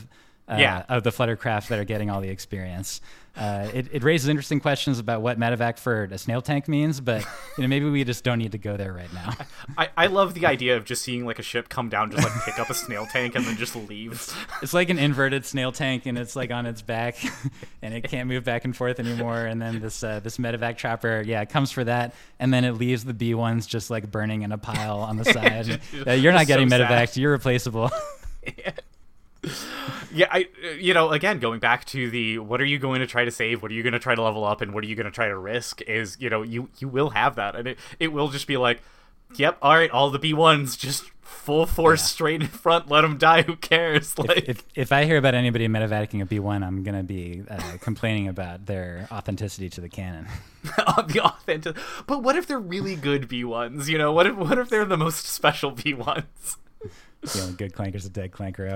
Speaker 2: of the Fluttercraft that are getting all the experience. It raises interesting questions about what medevac for a snail tank means, but maybe we just don't need to go there right now.
Speaker 1: I love the idea of just seeing like a ship come down, just like pick up a snail tank and then just leave.
Speaker 2: It's like an inverted snail tank, and it's like on its back, and it can't move back and forth anymore. And then this medevac chopper, comes for that, and then it leaves the B1s just like burning in a pile on the side. You're not getting medevaced. You're replaceable.
Speaker 1: Yeah, again, going back to the what are you going to try to save, what are you going to try to level up, and what are you going to try to risk is, you will have that, and it will just be like, yep, all right, all the B1s just full force straight in front, let them die, who cares? Like,
Speaker 2: if I hear about anybody medevacing a B1, I'm going to be complaining about their authenticity to the canon.
Speaker 1: But what if they're really good B1s? What if they're the most special B1s?
Speaker 2: The only good clanker's a dead clanker.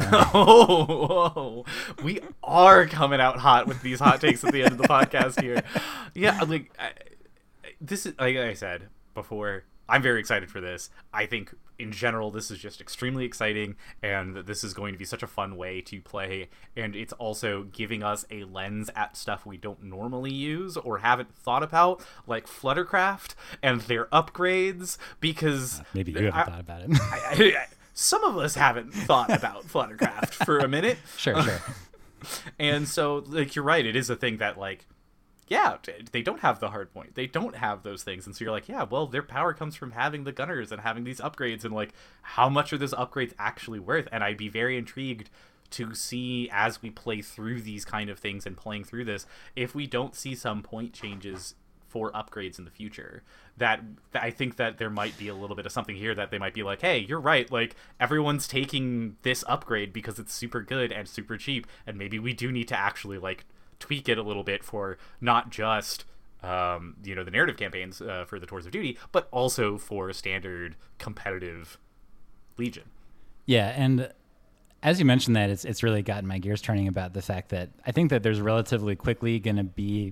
Speaker 1: Oh, we are coming out hot with these hot takes at the end of the podcast here. Yeah, like this is, like I said before, I'm very excited for this. I think in general this is just extremely exciting, and this is going to be such a fun way to play, and it's also giving us a lens at stuff we don't normally use or haven't thought about, like Fluttercraft and their upgrades, because
Speaker 2: maybe you haven't thought about it.
Speaker 1: Some of us haven't thought about Fluttercraft for a minute.
Speaker 2: Sure.
Speaker 1: And so, like, you're right. It is a thing that, like, yeah, they don't have the hard point. They don't have those things. And so you're like, yeah, well, their power comes from having the gunners and having these upgrades. And, like, how much are those upgrades actually worth? And I'd be very intrigued to see, as we play through these kind of things and playing through this, if we don't see some point changes for upgrades in the future, that I think that there might be a little bit of something here that they might be like, hey, you're right, like, everyone's taking this upgrade because it's super good and super cheap, and maybe we do need to actually, like, tweak it a little bit for not just the narrative campaigns for the Tours of Duty, but also for standard competitive Legion.
Speaker 2: Yeah, and as you mentioned that, it's really gotten my gears turning about the fact that I think that there's relatively quickly going to be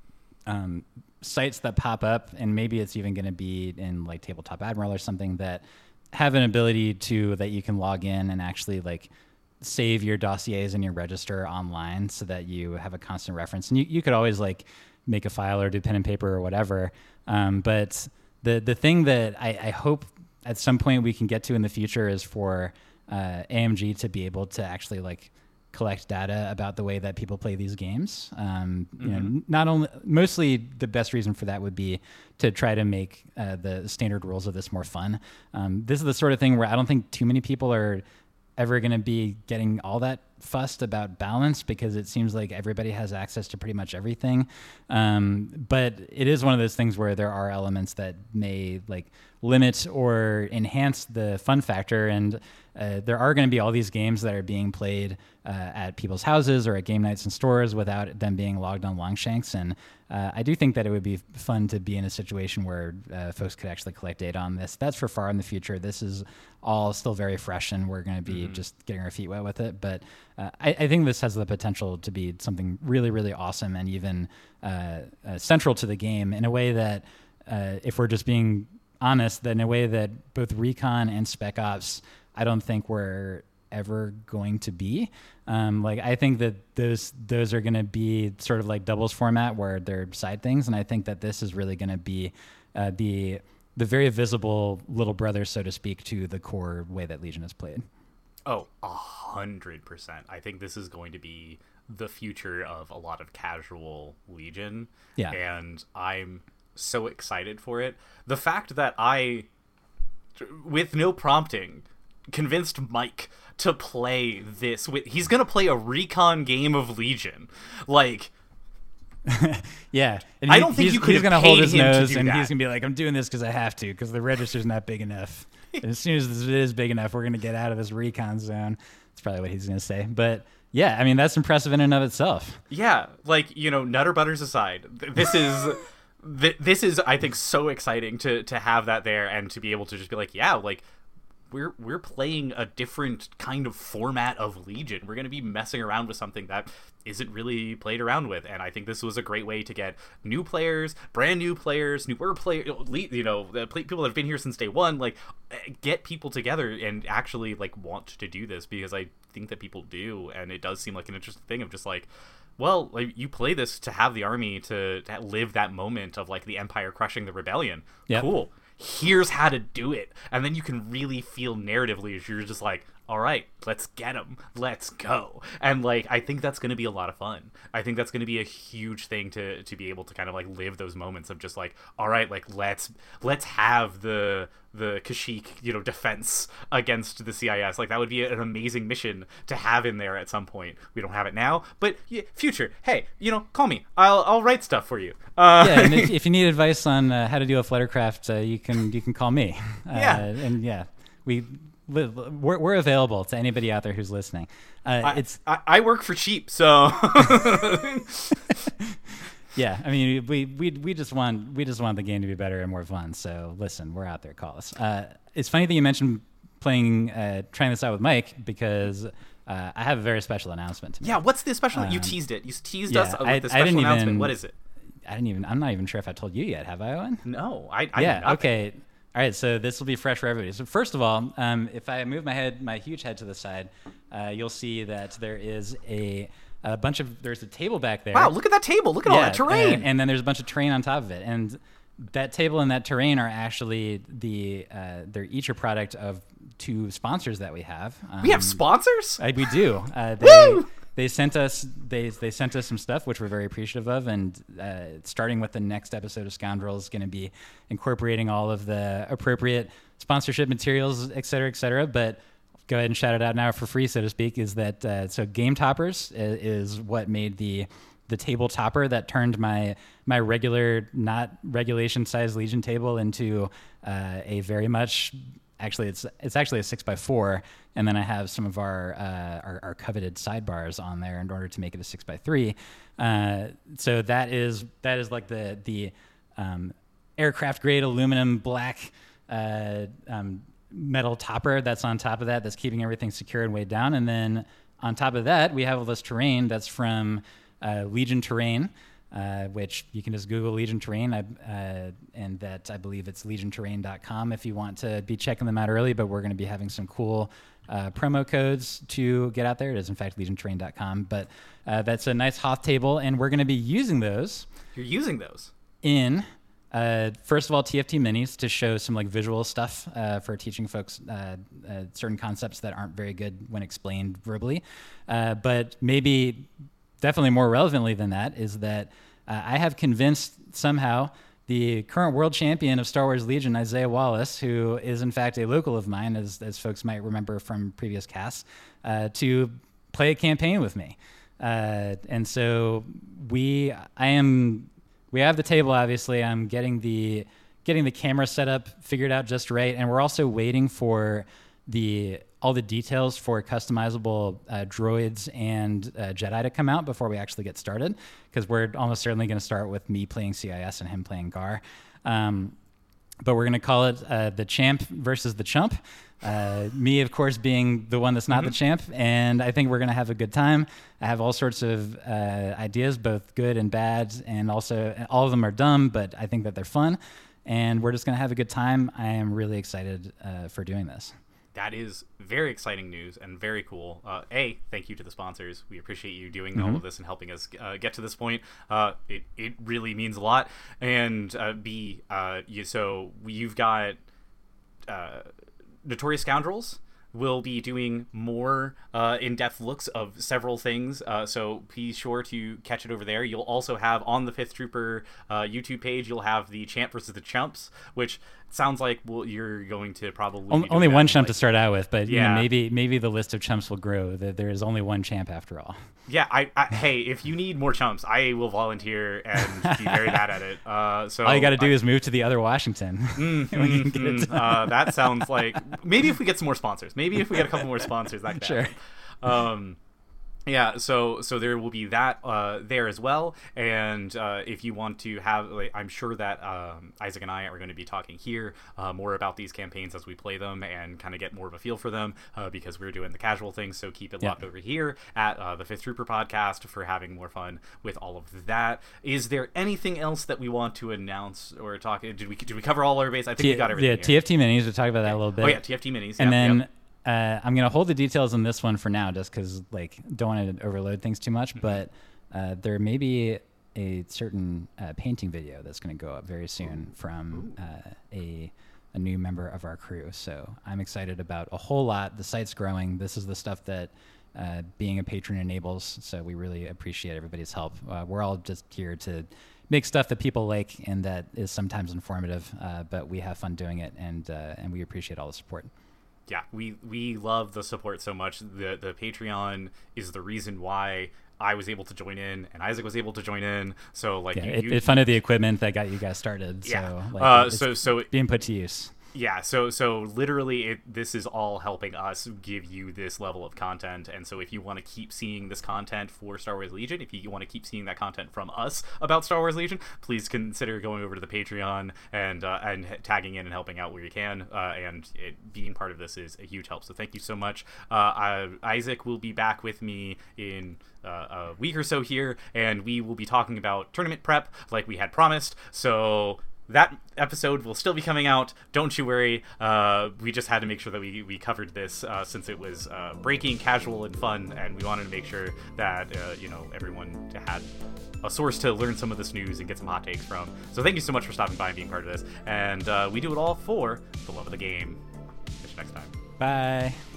Speaker 2: sites that pop up, and maybe it's even going to be in like Tabletop Admiral or something, that have an ability that you can log in and actually like save your dossiers and your register online so that you have a constant reference. And you could always like make a file or do pen and paper or whatever. But the thing that I hope at some point we can get to in the future is for AMG to be able to actually like collect data about the way that people play these games. Not only, mostly the best reason for that would be to try to make the standard rules of this more fun. This is the sort of thing where I don't think too many people are ever going to be getting all that fussed about balance, because it seems like everybody has access to pretty much everything. But it is one of those things where there are elements that may like limit or enhance the fun factor. And there are going to be all these games that are being played at people's houses or at game nights and stores without them being logged on Longshanks. And I do think that it would be fun to be in a situation where folks could actually collect data on this. That's for far in the future. This is all still very fresh, and we're going to be just getting our feet wet with it. But I think this has the potential to be something really, really awesome, and even central to the game in a way that, if we're just being honest, that in a way that both Recon and Spec Ops, I don't think we're ever going to be. I think that those are going to be sort of like doubles format where they're side things, and I think that this is really going to be the very visible little brother, so to speak, to the core way that Legion is played.
Speaker 1: Oh, 100%. I think this is going to be the future of a lot of casual Legion.
Speaker 2: Yeah.
Speaker 1: And I'm so excited for it. The fact that I, with no prompting, convinced Mike to play this he's going to play a Recon game of Legion. Like,
Speaker 2: yeah. And
Speaker 1: I don't think you could
Speaker 2: he's
Speaker 1: have
Speaker 2: going to hold his
Speaker 1: paid him to
Speaker 2: nose,
Speaker 1: do
Speaker 2: and
Speaker 1: that.
Speaker 2: he's going to be like, I'm doing this because I have to, because the register's not big enough. And as soon as it is big enough, we're going to get out of this Recon zone. That's probably what he's going to say. But yeah, I mean, that's impressive in and of itself.
Speaker 1: Yeah, like, Nutter Butters aside, this is this is, I think, so exciting to have that there, and to be able to just be like, yeah, like, we're playing a different kind of format of Legion. We're going to be messing around with something that isn't really played around with, and I think this was a great way to get new players, brand new players, newer players, people that have been here since day one, like get people together and actually like want to do this, because I think that people do, and it does seem like an interesting thing of just like, well, like, you play this to have the army to live that moment of like the Empire crushing the rebellion. Yep. Cool. Here's how to do it. And then you can really feel narratively as you're just like, all right, let's get them. Let's go. And like, I think that's going to be a lot of fun. I think that's going to be a huge thing to be able to kind of like live those moments of just like, all right, like let's have the Kashyyyk, defense against the CIS. Like, that would be an amazing mission to have in there at some point. We don't have it now, but future, hey, call me. I'll write stuff for you.
Speaker 2: Yeah, and if you need advice on how to do a Fluttercraft, you can call me. And yeah, we're available to anybody out there who's listening.
Speaker 1: I work for cheap, so.
Speaker 2: Yeah, I mean, we just want the game to be better and more fun. So listen, we're out there. Call us. It's funny that you mentioned trying this out with Mike, because I have a very special announcement to make.
Speaker 1: Yeah, what's the special? You teased it. You teased us with the special announcement. What is it?
Speaker 2: I'm not even sure if I told you yet. Have I, Owen?
Speaker 1: No, I
Speaker 2: yeah.
Speaker 1: Did not.
Speaker 2: Okay. All right, so this will be fresh for everybody. So first of all, if I move my huge head to the side, you'll see that there is there's a table back there.
Speaker 1: Wow, look at that table. Look at all that terrain.
Speaker 2: And then there's a bunch of terrain on top of it. And that table and that terrain are actually they're each a product of two sponsors that we have.
Speaker 1: We have sponsors?
Speaker 2: We do. They sent us some stuff, which we're very appreciative of, and starting with the next episode of Scoundrels is going to be incorporating all of the appropriate sponsorship materials, et cetera, but go ahead and shout it out now for free, so to speak, is that so Game Toppers is what made the table topper that turned my regular, not regulation size Legion table into a very much, actually it's actually a 6x4, and then I have some of our coveted sidebars on there in order to make it a 6x3. So that is like the aircraft grade aluminum black metal topper that's on top of that's keeping everything secure and weighed down. And then on top of that, we have all this terrain that's from Legion Terrain, which you can just Google Legion Terrain, and that I believe it's legionterrain.com if you want to be checking them out early. But we're going to be having some cool promo codes to get out there. It is in fact legionterrain.com. But that's a nice Hoth table, and we're going to be using those.
Speaker 1: You're using those
Speaker 2: in. First of all, TFT minis to show some like visual stuff for teaching folks certain concepts that aren't very good when explained verbally. But maybe definitely more relevantly than that is that I have convinced somehow the current world champion of Star Wars Legion, Isaiah Wallace, who is in fact a local of mine, as folks might remember from previous casts, to play a campaign with me. And so we have the table, obviously. I'm getting the camera set up, figured out just right, and we're also waiting for all the details for customizable droids and Jedi to come out before we actually get started, because we're almost certainly going to start with me playing CIS and him playing GAR. But we're going to call it the champ versus the chump. Me, of course, being the one that's not the champ, and I think we're going to have a good time. I have all sorts of ideas, both good and bad, and also all of them are dumb, but I think that they're fun, and we're just going to have a good time. I am really excited for doing this.
Speaker 1: That is very exciting news and very cool. A, thank you to the sponsors. We appreciate you doing all of this and helping us get to this point. It really means a lot. And B, so you've got Notorious Scoundrels will be doing more in-depth looks of several things, so be sure to catch it over there. You'll also have on the Fifth Trooper YouTube page, you'll have the champ versus the chumps, which sounds like you're going to probably
Speaker 2: only one chump to start out with, but yeah, maybe the list of chumps will grow. That there is only one champ after all.
Speaker 1: Yeah, hey, if you need more chumps, I will volunteer and be very bad at it. So
Speaker 2: all you got to do is move to the other Washington.
Speaker 1: That sounds like maybe if we get some more sponsors, maybe if we get a couple more sponsors, that could
Speaker 2: sure.
Speaker 1: happen. Yeah, so there will be that there as well, and if you want to have, like, I'm sure that Isaac and I are going to be talking here more about these campaigns as we play them and kind of get more of a feel for them because we're doing the casual thing. So keep it locked over here at the Fifth Trooper podcast for having more fun with all of that. Is there anything else that we want to announce or talk? Did we cover all our base? I think we got everything.
Speaker 2: Yeah, TFT minis. We talked about that a little bit.
Speaker 1: Oh yeah, TFT minis,
Speaker 2: and then. I'm going to hold the details on this one for now just because, like, don't want to overload things too much. But there may be a certain painting video that's going to go up very soon from a new member of our crew. So I'm excited about a whole lot. The site's growing. This is the stuff that being a patron enables. So we really appreciate everybody's help. We're all just here to make stuff that people like and that is sometimes informative, but we have fun doing it, and we appreciate all the support.
Speaker 1: Yeah, we love the support so much. The Patreon is the reason why I was able to join in and Isaac was able to join in. So like,
Speaker 2: it funded the equipment that got you guys started.
Speaker 1: Yeah.
Speaker 2: So like,
Speaker 1: so
Speaker 2: being put to use.
Speaker 1: Yeah, so literally this is all helping us give you this level of content, and so if you want to keep seeing this content for Star Wars Legion, if you want to keep seeing that content from us about Star Wars Legion, please consider going over to the Patreon and tagging in and helping out where you can, and being part of this is a huge help, so thank you so much. Isaac will be back with me in a week or so here, and we will be talking about tournament prep like we had promised, so that episode will still be coming out. Don't you worry. We just had to make sure that we covered this since it was breaking, casual, and fun, and we wanted to make sure that everyone had a source to learn some of this news and get some hot takes from. So thank you so much for stopping by and being part of this. And we do it all for the love of the game. Catch you next time.
Speaker 2: Bye.